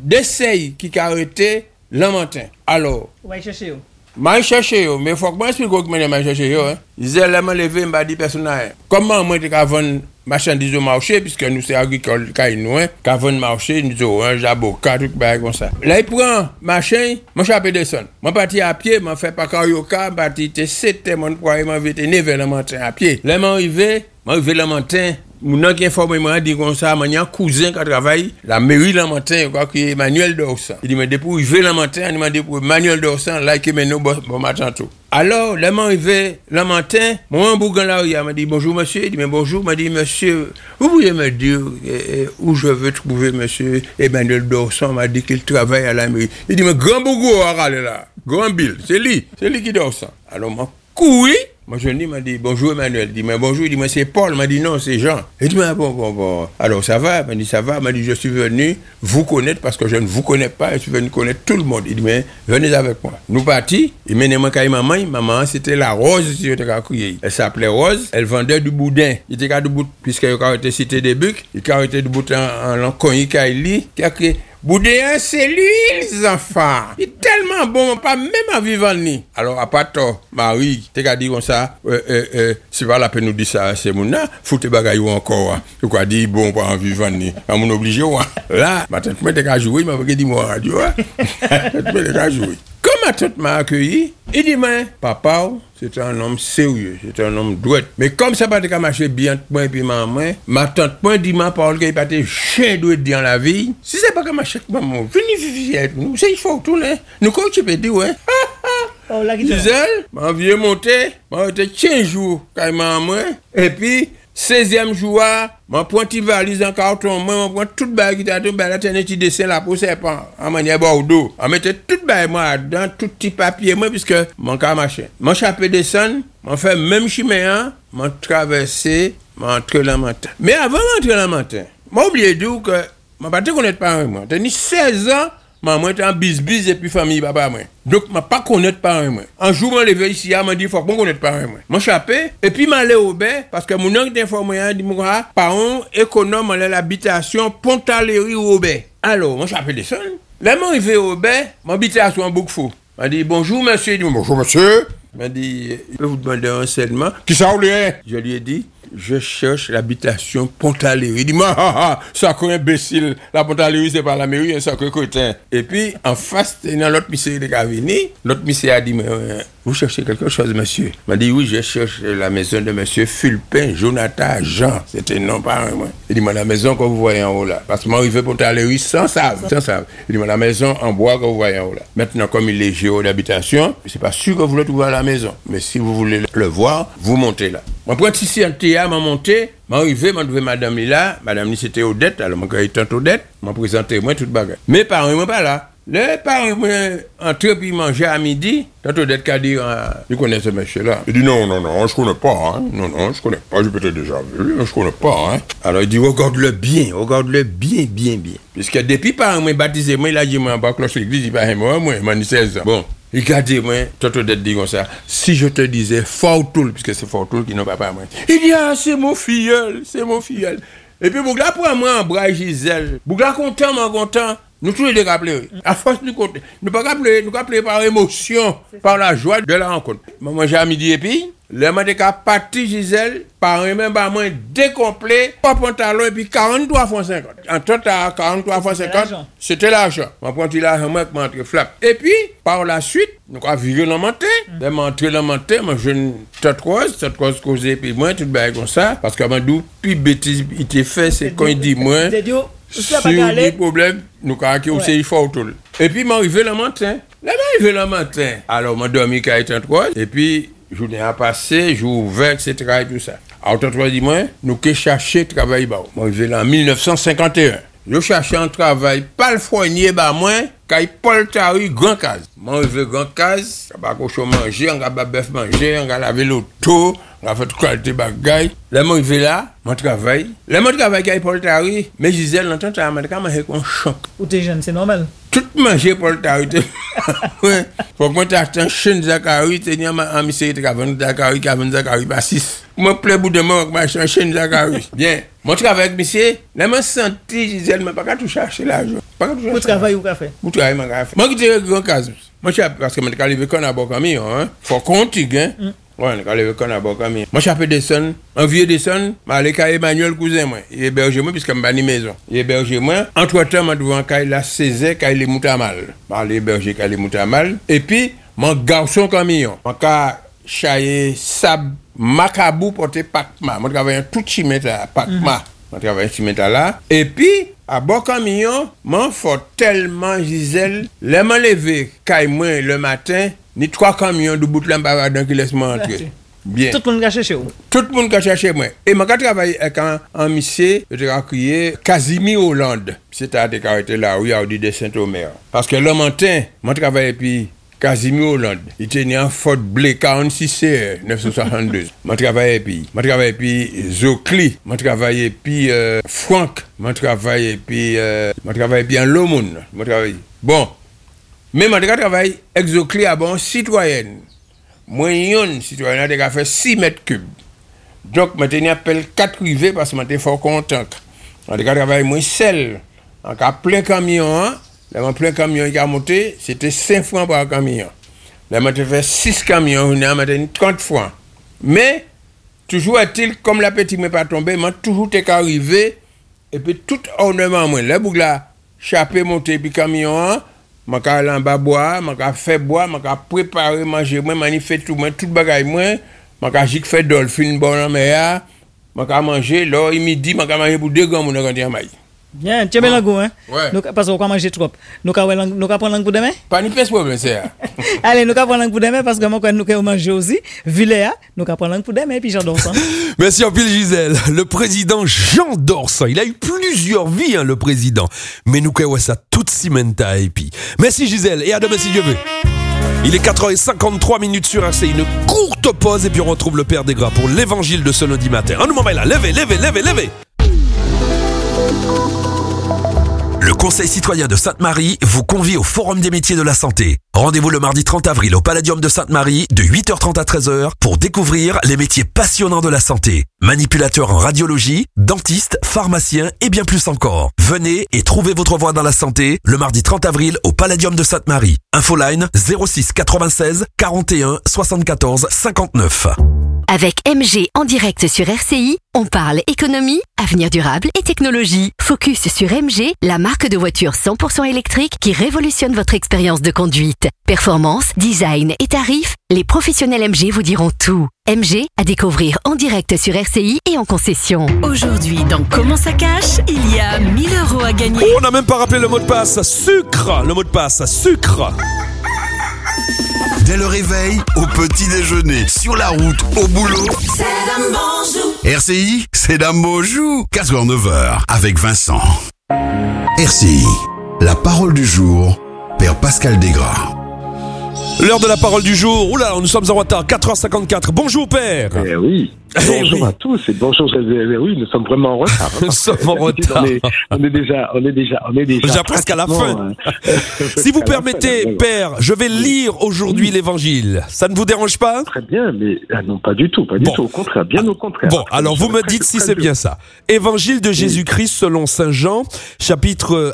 décès qui arrêté le matin. Alors, ouais, chercher. Mais il faut que je explique comment je chercher. Ils ont levé, m'a dit personnel. Comment moi je vendre marchandises au marché, puisque nous sommes agricoles, quand vendre marché, nous avons un jabot, tout comme ça. Là, il prend machin, moi je peux descendre. Moi parti à pied, moi fait pas carioca, parti 7 mon poids, moi vite 9 le matin à pied. Là, moi arrivé le matin. Mon qui informé m'a dit comme ça, mon cousin qui travaille la mairie le matin, quoi que Emmanuel Dorsan. Il dit mais depuis il le matin, il m'a dit pour Emmanuel Dorsan là qui maintenant bon matin tout. Alors, là m'arrivé le matin, mon bougan là il m'a dit bonjour monsieur, il dit mais bonjour, m'a dit monsieur, vous pouvez me dire où je veux trouver monsieur Emmanuel Dorsan, m'a dit qu'il travaille à la mairie. Il dit mais grand bougou à là, grand Bill, c'est lui qui Dorsan. Alors m'a couru. Moi, je dis, m'a dit, bonjour Emmanuel. Il dit, mais bonjour. Il dit, mais c'est Paul. Il m'a dit, non, c'est Jean. Il dit, mais bon. Alors, ça va? Il m'a dit, ça va. Il m'a dit, je suis venu vous connaître parce que je ne vous connais pas. Je suis venu connaître tout le monde. Il dit, mais venez avec moi. Nous partis. Il m'a dit, maman, c'était la Rose, si je t'ai crié. Elle s'appelait Rose. Elle vendait du boudin. Il était qu'à du bout, puisqu'il a été cité des bucs. Il a été du bout en l'encogne qui a crié. Boudin, c'est lui, les enfants. Il est tellement bon, pas même à vivre ni. Alors, à part toi, Marie, t'es qu'à dire comme ça, c'est pas la peine de nous dire ça, c'est mon nom, foutez bagaille encore. Tu quoi dire, bon, pas en vivant ni. À mon obligé, là, ma tante, moi, t'es qu'à jouer, m'a dit, moi, radio, t'es qu'à jouer. Comme ma tante m'a accueilli, il dit, mais, papa, c'est un homme sérieux, c'est un homme doué. Mais comme ça pas de marcher bien moi et puis maman, ma tante moi dit ma parole qu'il pas été chien doué dans la vie. Si c'est pas comme marcher maman, venez nous, c'est il faut tourner. Nous quoi tu peux dire ouais. Oh la Gisèle, m'a vieux monter, m'a été 15 jours quand maman et puis 16e jour, m'a pointi valise en carton, moi prend toute bague qui t'a tombé là tenir petit dessin là pour serpent en manière bordeaux. On mettait toute bague moi dans tout petit papier moi puisque mon cas marché. Mon chapé descendre, m'en fait même chemin, m'en traverser, m'entrer le matin. Mais avant d'entrer le matin, m'a oublié de dire que m'a pas te connaître pas moi. Tenir 16 ans maman était en bis et puis famille papa moi. Donc m'a pas connaître parents moi. Un jour m'a levé ici, m'a dit faut qu'on connaître parents moi. M'a chapé et puis m'a allé au bain parce que mon oncle d'informé dit moi parents économe à l'habitation Pontalerie au bain. Alors m'a chapé descendre. Là m'a arrivé au bain, m'a habitation en Bouquefou. M'a dit bonjour monsieur, il dit bonjour monsieur. M'a dit je peux vous demander un renseignement. Qui ça vous est? Je lui ai dit je cherche l'habitation Pont-à-Léry. Il dit, moi, ça quoi imbécile. La Pont-à-Léry, c'est pas la mairie, ça quoi cotin. Et puis, en face, dans l'autre monsieur qui est venu, l'autre monsieur a dit, mais, vous cherchez quelque chose, monsieur? Il m'a dit, oui, je cherche la maison de monsieur Fulpin, Jonathan, Jean. C'était non pas moi. Il dit, moi, la maison que vous voyez en haut là. Parce que moi, arrivé Pont-à-Léry sans save. Il dit, moi, la maison en bois que vous voyez en haut là. Maintenant, comme il est géo d'habitation, c'est pas sûr que vous le trouvez à la maison. Mais si vous voulez le voir, vous montez là. Moi, prends ici un théâtre, m'a monté, m'a arrivé, m'a trouvé madame là. Madame c'était Odette, alors m'a créé tant Odette, m'a présenté moi toute bagarre. Mes parents, moi pas là. Les parents, moi, entre puis manger à midi, tant Odette qui a dit, tu connais ce monsieur-là? Il dit, non, je connais pas, hein. Non, je connais pas, j'ai peut-être déjà vu, je connais pas, hein. Alors il dit, regarde-le bien. Puisque depuis parents, moi, baptisé, moi, il a dit, moi, en bas, cloche l'église, il dit, moi, m'a dit 16 ans. Bon. Regardez, moi, Toto d'être dit comme ça. Si je te disais Fortoul, puisque c'est Fortoul qui n'a pas moi. Il dit, c'est mon filleul. Et puis, Bougla pour moi, en bras Gisèle. Bougla content. Nous tous les deux rappelés. À force de compter. Nous pas rappeler par émotion, par la joie de la rencontre. Maman, j'ai à midi et puis, le matin qu'a parti Gisèle, par un même par moins décomplet, pas pantalon et puis 43 francs 50. En total, 43 francs 50, c'était l'argent. Ma pointe l'argent, moi, je m'entre flap. Et puis, par la suite, nous avons viré dans mon thé. Je m'entre dans mon thé, moi, je ne tête rose causé, puis moi, tout le comme ça. Parce que, moi, d'où, puis bêtise, il t'est fait, c'est quand il dit, moi, sur des problèmes, nous avons aussi fort tout. Et puis, m'arrivé le matin. Alors, m'a dormi qu'à être trois. Et puis, journée a passé, jour ouvert, etc. et tout ça. Alors, toi, dis-moi, nous avons cherché travail, m'arrivé là en 1951. Je cherchais un travail, pas le fournier, moi, quand Paul Tari, grand case. M'arrivé grand case, on va cochon manger, on va bœuf manger, on va laver l'auto, on va faire toute qualité bagaille. Là, m'arrivé là, mon travail. Là, mon travail avec Paul Tari, mais Gisèle, l'entend, tu as manger un choc. Ou t'es jeune, c'est normal. Tout manger Paul Tari. Ouais. Faut que moi, t'attends, chaîne Zakari, t'es ni en misère, t'es qu'avant Zakari, pas 6. Moi, plais bout de moi, je suis chaîne Zakari. Bien. Mon travail avec monsieur, là, je senti, Gisèle, mais pas tout chercher l'argent. Vous travaillez ou café? Vous travaillez, mon café. Moi, qui suis grand cas. Moi, parce que je suis arrivé quand on a bon camion, hein. Faut compter, hein. Ouais, on est arrivé quand on a bon camion. Moi, je suis descendre, un vieux descendre, je suis allé à Emmanuel cousin, moi. Il héberge moi, puisque je suis pas maison. Il héberge moi. Entre-temps, je suis devant la Césaire, quand il est mouté à mal. Je suis allé héberger quand il est mouté à mal. Et puis, mon garçon camion. Je suis chaillé sable, macabou porté Pacma. Moi, je travaille tout chimètre à Pacma. Je travaille chimètre là. Et puis, à bon camion, m'en faut tellement Gisèle, les m'en levé, caille moi le matin, ni 3 camions de bout de l'embaradan qui laisse moi entrer. Bien. Tout le monde a cherché où? Tout le monde a cherché moi. Et moi, quand je travaille avec un monsieur, je te crié Casimir Hollande. C'était à décarité là, où il y a eu de Saint-Omer. Parce que le matin, moi, je travaille puis Casimir Hollande. Il était né en Fort Blé, 46 CR, 972. Moi, je travaille puis Zocli. Moi, je travaille puis Franck. Moi, je travaille puis en Lomoun. Moi, je travaille. Bon. Mais moi, je travaille avec Zocli à bon citoyenne. Moi, une citoyenne a fait 6 mètres cubes. Donc, je appelle 4 rivets parce que je suis fort content. Je travaille moi seul. En cas plein camion, là, plein camion qui a monté, c'était 5 francs par camion. Là, je fait 6 camions, on a 30 francs. Mais, toujours est-il, comme la petite n'est pas tombée, moi, toujours t'es arrivé, et puis tout ornement, moi, là, bougla, chapé, monté, puis camion, je suis allé en bas boire, je suis fait boire, je suis préparé, manger, moi, je fait tout, moi, tout bagaille, moi, je suis fait dolphine, bon, en mer, je suis mangé, là, midi, je suis mangé pour 2 grands, je suis maïs. Bien, tu es bien goût, hein? Ouais. Nous, parce qu'on va manger trop. Nous allons prendre langue pour demain? Pas ni pèse problème, c'est ça. Allez, nous allons prendre langue pour demain parce que moi, quand nous allons manger aussi, vu Léa, nous allons prendre langue pour demain et puis Jean Dorsan. Merci en pile, Gisèle. Le président Jean Dorsan, il a eu plusieurs vies, hein, le président. Mais nous allons ça toute Cimenta et puis. Merci, Gisèle, et à demain si Dieu veut. Il est 4h53 sur RCI, une courte pause et puis on retrouve le Père des Gras pour l'évangile de ce lundi matin. Un moment là, levez. Le Conseil citoyen de Sainte-Marie vous convie au Forum des métiers de la santé. Rendez-vous le mardi 30 avril au Palladium de Sainte-Marie de 8h30 à 13h pour découvrir les métiers passionnants de la santé. Manipulateurs en radiologie, dentistes, pharmaciens et bien plus encore. Venez et trouvez votre voie dans la santé le mardi 30 avril au Palladium de Sainte-Marie. Infoline 06 96 41 74 59. Avec MG en direct sur RCI, on parle économie, avenir durable et technologie. Focus sur MG, la marque de voitures 100% électrique qui révolutionne votre expérience de conduite. Performance, design et tarifs, les professionnels MG vous diront tout. MG à découvrir en direct sur RCI et en concession. Aujourd'hui, dans Comment ça cache, il y a 1000 € à gagner. Oh, on n'a même pas rappelé le mot de passe. Sucre. Le mot de passe, sucre. Dès le réveil, au petit déjeuner, sur la route, au boulot. C'est Dame Bonjour. RCI, c'est Dame Bonjour. 4h-9h, avec Vincent. RCI, la parole du jour, Père Pascal Desgras. L'heure de la parole du jour. Oula, nous sommes en retard. 4h54. Bonjour, Père. Eh oui. Bonjour à tous et bonjour. Oui, nous sommes vraiment en retard. Nous sommes en retard. On est déjà presque à la fin. Si vous permettez, Père, je vais lire aujourd'hui l'Évangile. Ça ne vous dérange pas? Très bien, mais non, pas du tout. Au contraire, bien au contraire. Bon, alors vous me dites si c'est bien ça. Évangile de Jésus-Christ selon Saint Jean, chapitre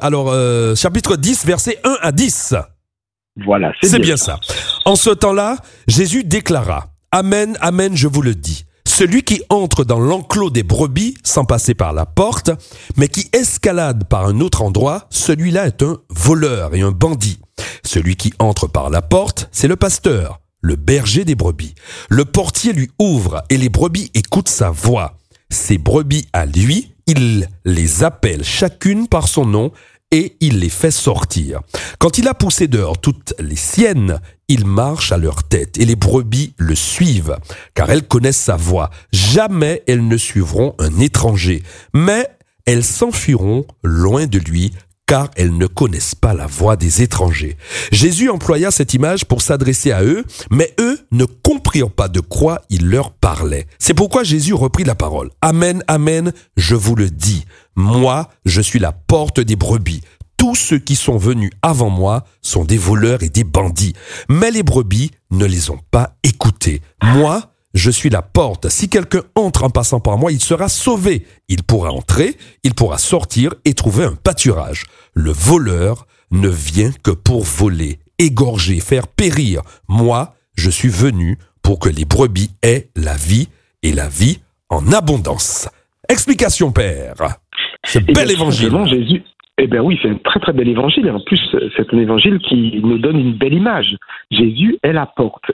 10, versets 1 à 10. Voilà, c'est bien ça. En ce temps-là, Jésus déclara: Amen, amen, je vous le dis. Celui qui entre dans l'enclos des brebis sans passer par la porte, mais qui escalade par un autre endroit, celui-là est un voleur et un bandit. Celui qui entre par la porte, c'est le pasteur, le berger des brebis. Le portier lui ouvre et les brebis écoutent sa voix. Ces brebis à lui, il les appelle chacune par son nom et il les fait sortir. Quand il a poussé dehors toutes les siennes, il marche à leur tête et les brebis le suivent, car elles connaissent sa voix. Jamais elles ne suivront un étranger, mais elles s'enfuiront loin de lui, car elles ne connaissent pas la voix des étrangers. Jésus employa cette image pour s'adresser à eux, mais eux ne comprirent pas de quoi il leur parlait. C'est pourquoi Jésus reprit la parole. Amen, amen, je vous le dis. Moi, je suis la porte des brebis. Tous ceux qui sont venus avant moi sont des voleurs et des bandits. Mais les brebis ne les ont pas écoutés. Moi, je suis la porte. Si quelqu'un entre en passant par moi, il sera sauvé. Il pourra entrer, il pourra sortir et trouver un pâturage. Le voleur ne vient que pour voler, égorger, faire périr. Moi, je suis venu pour que les brebis aient la vie et la vie en abondance. Explication, Père. Ce bel évangile. Jésus. Eh bien oui, c'est un très très bel évangile. Et en plus, c'est un évangile qui nous donne une belle image. Jésus est la porte.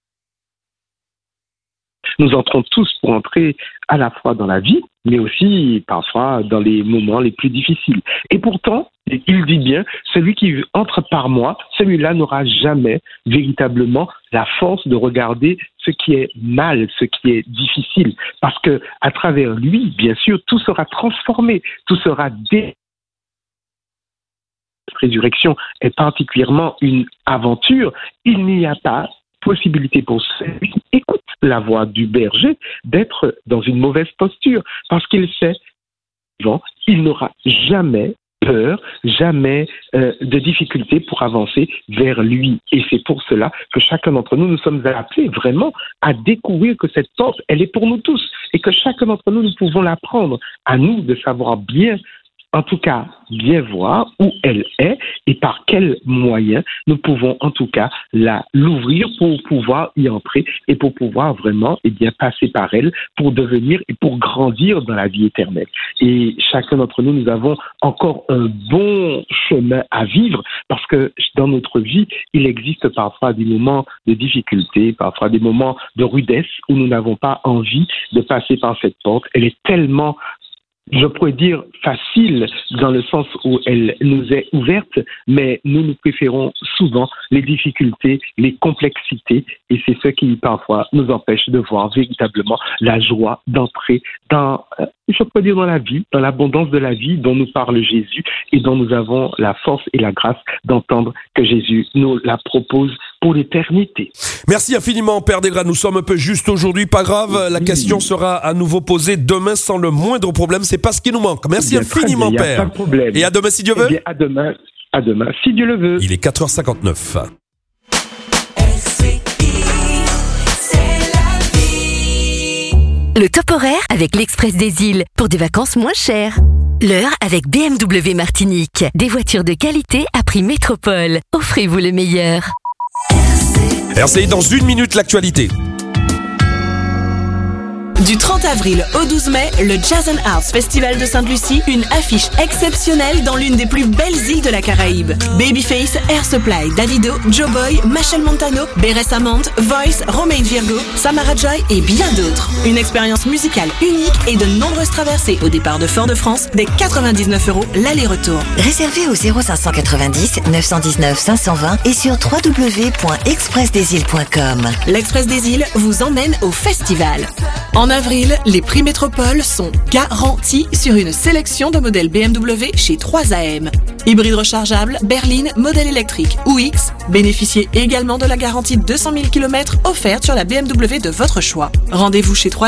Nous entrons tous pour entrer à la fois dans la vie, mais aussi parfois dans les moments les plus difficiles. Et pourtant, il dit bien, celui qui entre par moi, celui-là n'aura jamais véritablement la force de regarder ce qui est mal, ce qui est difficile. Parce que à travers lui, bien sûr, tout sera transformé, tout sera résurrection est particulièrement une aventure. Il n'y a pas possibilité pour celui qui écoute la voix du berger d'être dans une mauvaise posture parce qu'il sait il n'aura jamais peur, jamais de difficulté pour avancer vers lui. Et c'est pour cela que chacun d'entre nous, nous sommes appelés vraiment à découvrir que cette porte, elle est pour nous tous et que chacun d'entre nous, nous pouvons la prendre. À nous de savoir bien, en tout cas, bien voir où elle est et par quels moyens nous pouvons en tout cas l'ouvrir pour pouvoir y entrer et pour pouvoir vraiment passer par elle pour devenir et pour grandir dans la vie éternelle. Et chacun d'entre nous, nous avons encore un bon chemin à vivre parce que dans notre vie, il existe parfois des moments de difficulté, parfois des moments de rudesse où nous n'avons pas envie de passer par cette porte. Elle est tellement, je pourrais dire, facile dans le sens où elle nous est ouverte, mais nous préférons souvent les difficultés, les complexités, et c'est ce qui parfois nous empêche de voir véritablement la joie d'entrer dans, je pourrais dire, dans la vie, dans l'abondance de la vie dont nous parle Jésus et dont nous avons la force et la grâce d'entendre que Jésus nous la propose pour l'éternité. Merci infiniment, Père Desgras. Nous sommes un peu juste aujourd'hui, pas grave. La question sera à nouveau posée demain sans le moindre problème. C'est pas ce qui nous manque. Merci infiniment, Père. Pas de problème. Et à demain, si Dieu veut. À demain, si Dieu le veut. Il est 4h59. Le top horaire avec l'Express des îles pour des vacances moins chères. L'heure avec BMW Martinique. Des voitures de qualité à prix métropole. Offrez-vous le meilleur. RCI dans une minute l'actualité. Du 30 avril au 12 mai, le Jazz and Arts Festival de Sainte-Lucie, une affiche exceptionnelle dans l'une des plus belles îles de la Caraïbe. Babyface, Air Supply, Davido, Joe Boy, Machel Montano, Beres Hammond, Voice, Romain Virgo, Samara Joy et bien d'autres. Une expérience musicale unique et de nombreuses traversées au départ de Fort-de-France, dès 99 € l'aller-retour. Réservez au 0590 919 520 et sur www.expressdesilles.com. L'Express des Îles vous emmène au festival. En avril, les prix Métropole sont garantis sur une sélection de modèles BMW chez 3AM. Hybride rechargeable, berline, modèle électrique ou X. Bénéficiez également de la garantie 200 000 km offerte sur la BMW de votre choix. Rendez-vous chez 3